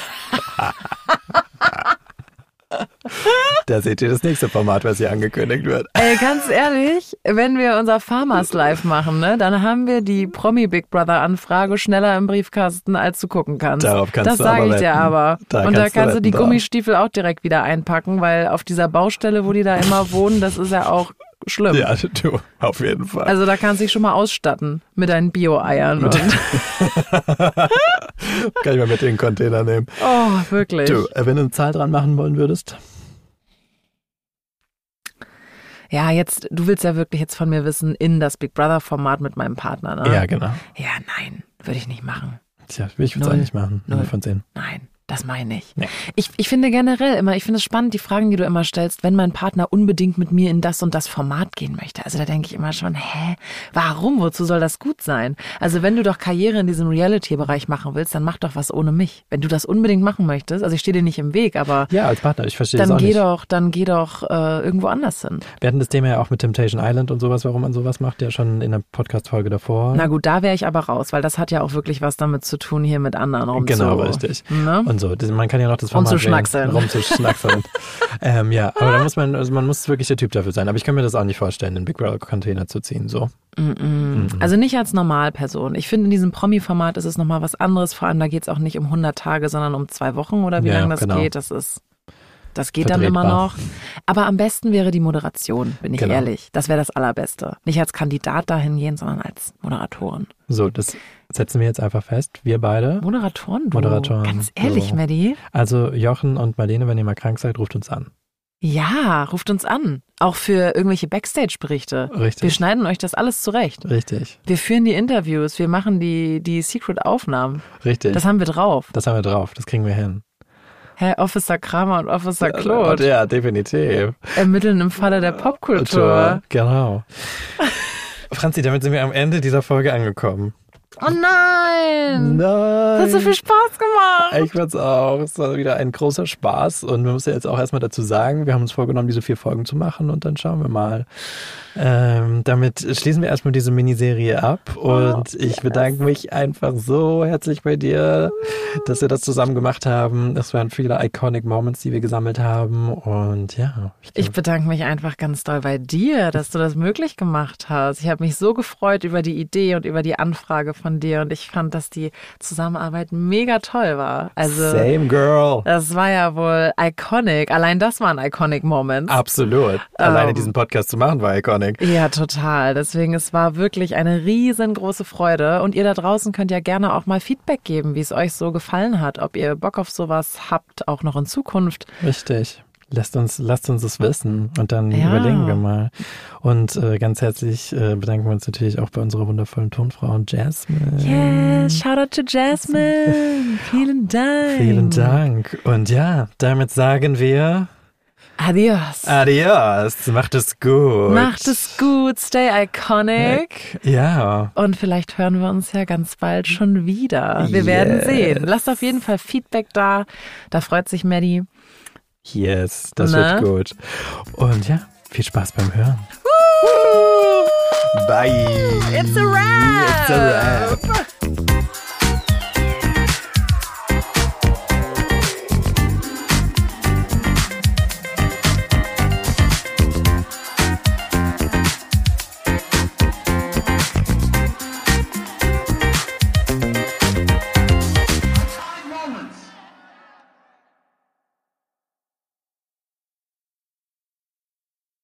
Da seht ihr das nächste Format, was hier angekündigt wird. Ey, ganz ehrlich, wenn wir unser Farmers Live machen, ne, dann haben wir die Promi Big Brother Anfrage schneller im Briefkasten, als du gucken kannst. Darauf kannst das du sage aber ich dir wetten. aber. Da Und da kannst du kannst du die wetten drauf. Gummistiefel auch direkt wieder einpacken, weil auf dieser Baustelle, wo die da immer wohnen, das ist ja auch schlimm. Ja, du, auf jeden Fall. Also da kannst du dich schon mal ausstatten mit deinen Bio-Eiern. Und Kann ich mal mit in den Container nehmen. oh, wirklich. Du, äh, wenn du eine Zahl dran machen wollen würdest? Ja, jetzt, du willst ja wirklich jetzt von mir wissen, in das Big Brother Format mit meinem Partner, ne? Ja, genau. Ja, nein, würde ich nicht machen. Tja, ich würde es auch Null. nicht machen. Null. Null von zehn. Nein, das meine ich. Nee. Ich, ich finde generell immer, ich finde es spannend, die Fragen, die du immer stellst, wenn mein Partner unbedingt mit mir in das und das Format gehen möchte. Also da denke ich immer schon, hä, warum, wozu soll das gut sein? Also wenn du doch Karriere in diesem Reality-Bereich machen willst, dann mach doch was ohne mich. Wenn du das unbedingt machen möchtest, also ich stehe dir nicht im Weg, aber Ja, als Partner, ich verstehe das dann auch geh nicht. doch, dann geh doch äh, irgendwo anders hin. Wir hatten das Thema ja auch mit Temptation Island und sowas, warum man sowas macht, ja schon in der Podcast-Folge davor. Na gut, da wäre ich aber raus, weil das hat ja auch wirklich was damit zu tun, hier mit anderen rum Genau, zu, richtig. Ne? Und so, das- man kann ja noch das Format Rumzuschnackseln. wählen. Rumzuschnackseln. ähm, ja, aber da muss man, also man muss wirklich der Typ dafür sein. Aber ich kann mir das auch nicht vorstellen, den Big Brother Container zu ziehen, so. Mm-mm. Also nicht als Normalperson. Ich finde, in diesem Promi-Format ist es nochmal was anderes. Vor allem, da geht es auch nicht um hundert Tage, sondern um zwei Wochen oder wie Ja, lange das genau. geht. Das ist, das geht dann immer Vertretbar. noch. Aber am besten wäre die Moderation, bin ich Genau. ehrlich. Das wäre das Allerbeste. Nicht als Kandidat dahin gehen, sondern als Moderatorin. So, das setzen wir jetzt einfach fest. Wir beide. Moderatoren, du. Moderatoren, Ganz ehrlich, so. Maddie. Also Jochen und Marlene, wenn ihr mal krank seid, ruft uns an. Ja, ruft uns an. Auch für irgendwelche Backstage-Berichte. Richtig. Wir schneiden euch das alles zurecht. Richtig, Wir führen die Interviews, wir machen die, die Secret-Aufnahmen. richtig. Das haben wir drauf. Das haben wir drauf, das kriegen wir hin. Herr Officer Kramer und Officer Claude Ja, definitiv. ermitteln im Falle der Popkultur. Genau. Franzi, damit sind wir am Ende dieser Folge angekommen. Oh nein! Nein! Das hat so viel Spaß gemacht. Ich fand's auch. Es war wieder ein großer Spaß und wir müssen jetzt auch erstmal dazu sagen, wir haben uns vorgenommen, diese vier Folgen zu machen und dann schauen wir mal. Ähm, damit schließen wir erstmal diese Miniserie ab und Oh, ich yes. bedanke mich einfach so herzlich bei dir, dass wir das zusammen gemacht haben. Es waren viele iconic Moments, die wir gesammelt haben und ja. Ich bedanke mich einfach ganz doll bei dir, dass du das möglich gemacht hast. Ich habe mich so gefreut über die Idee und über die Anfrage von dir und ich fand, dass die Zusammenarbeit mega toll war. Also Same girl. das war ja wohl iconic. Allein das waren iconic Moments. Absolut. Alleine Ähm. diesen Podcast zu machen war iconic. Ja, total. Deswegen, es war wirklich eine riesengroße Freude. Und ihr da draußen könnt ja gerne auch mal Feedback geben, wie es euch so gefallen hat. Ob ihr Bock auf sowas habt, auch noch in Zukunft. Richtig. Lasst uns, lasst uns das wissen und dann Ja. überlegen wir mal. Und äh, ganz herzlich äh, bedanken wir uns natürlich auch bei unserer wundervollen Tonfrau Jasmine. Yes, shout out to Jasmine. Vielen Dank. Vielen Dank. Und ja, damit sagen wir Adios. Adios. Macht es gut. Macht es gut, stay iconic. Ja. Und vielleicht hören wir uns ja ganz bald schon wieder. Wir werden Yes. sehen. Lasst auf jeden Fall Feedback da. Da freut sich Maddie. Yes, das Na? wird gut. Und ja, viel Spaß beim Hören. Bye. It's a wrap. It's a wrap.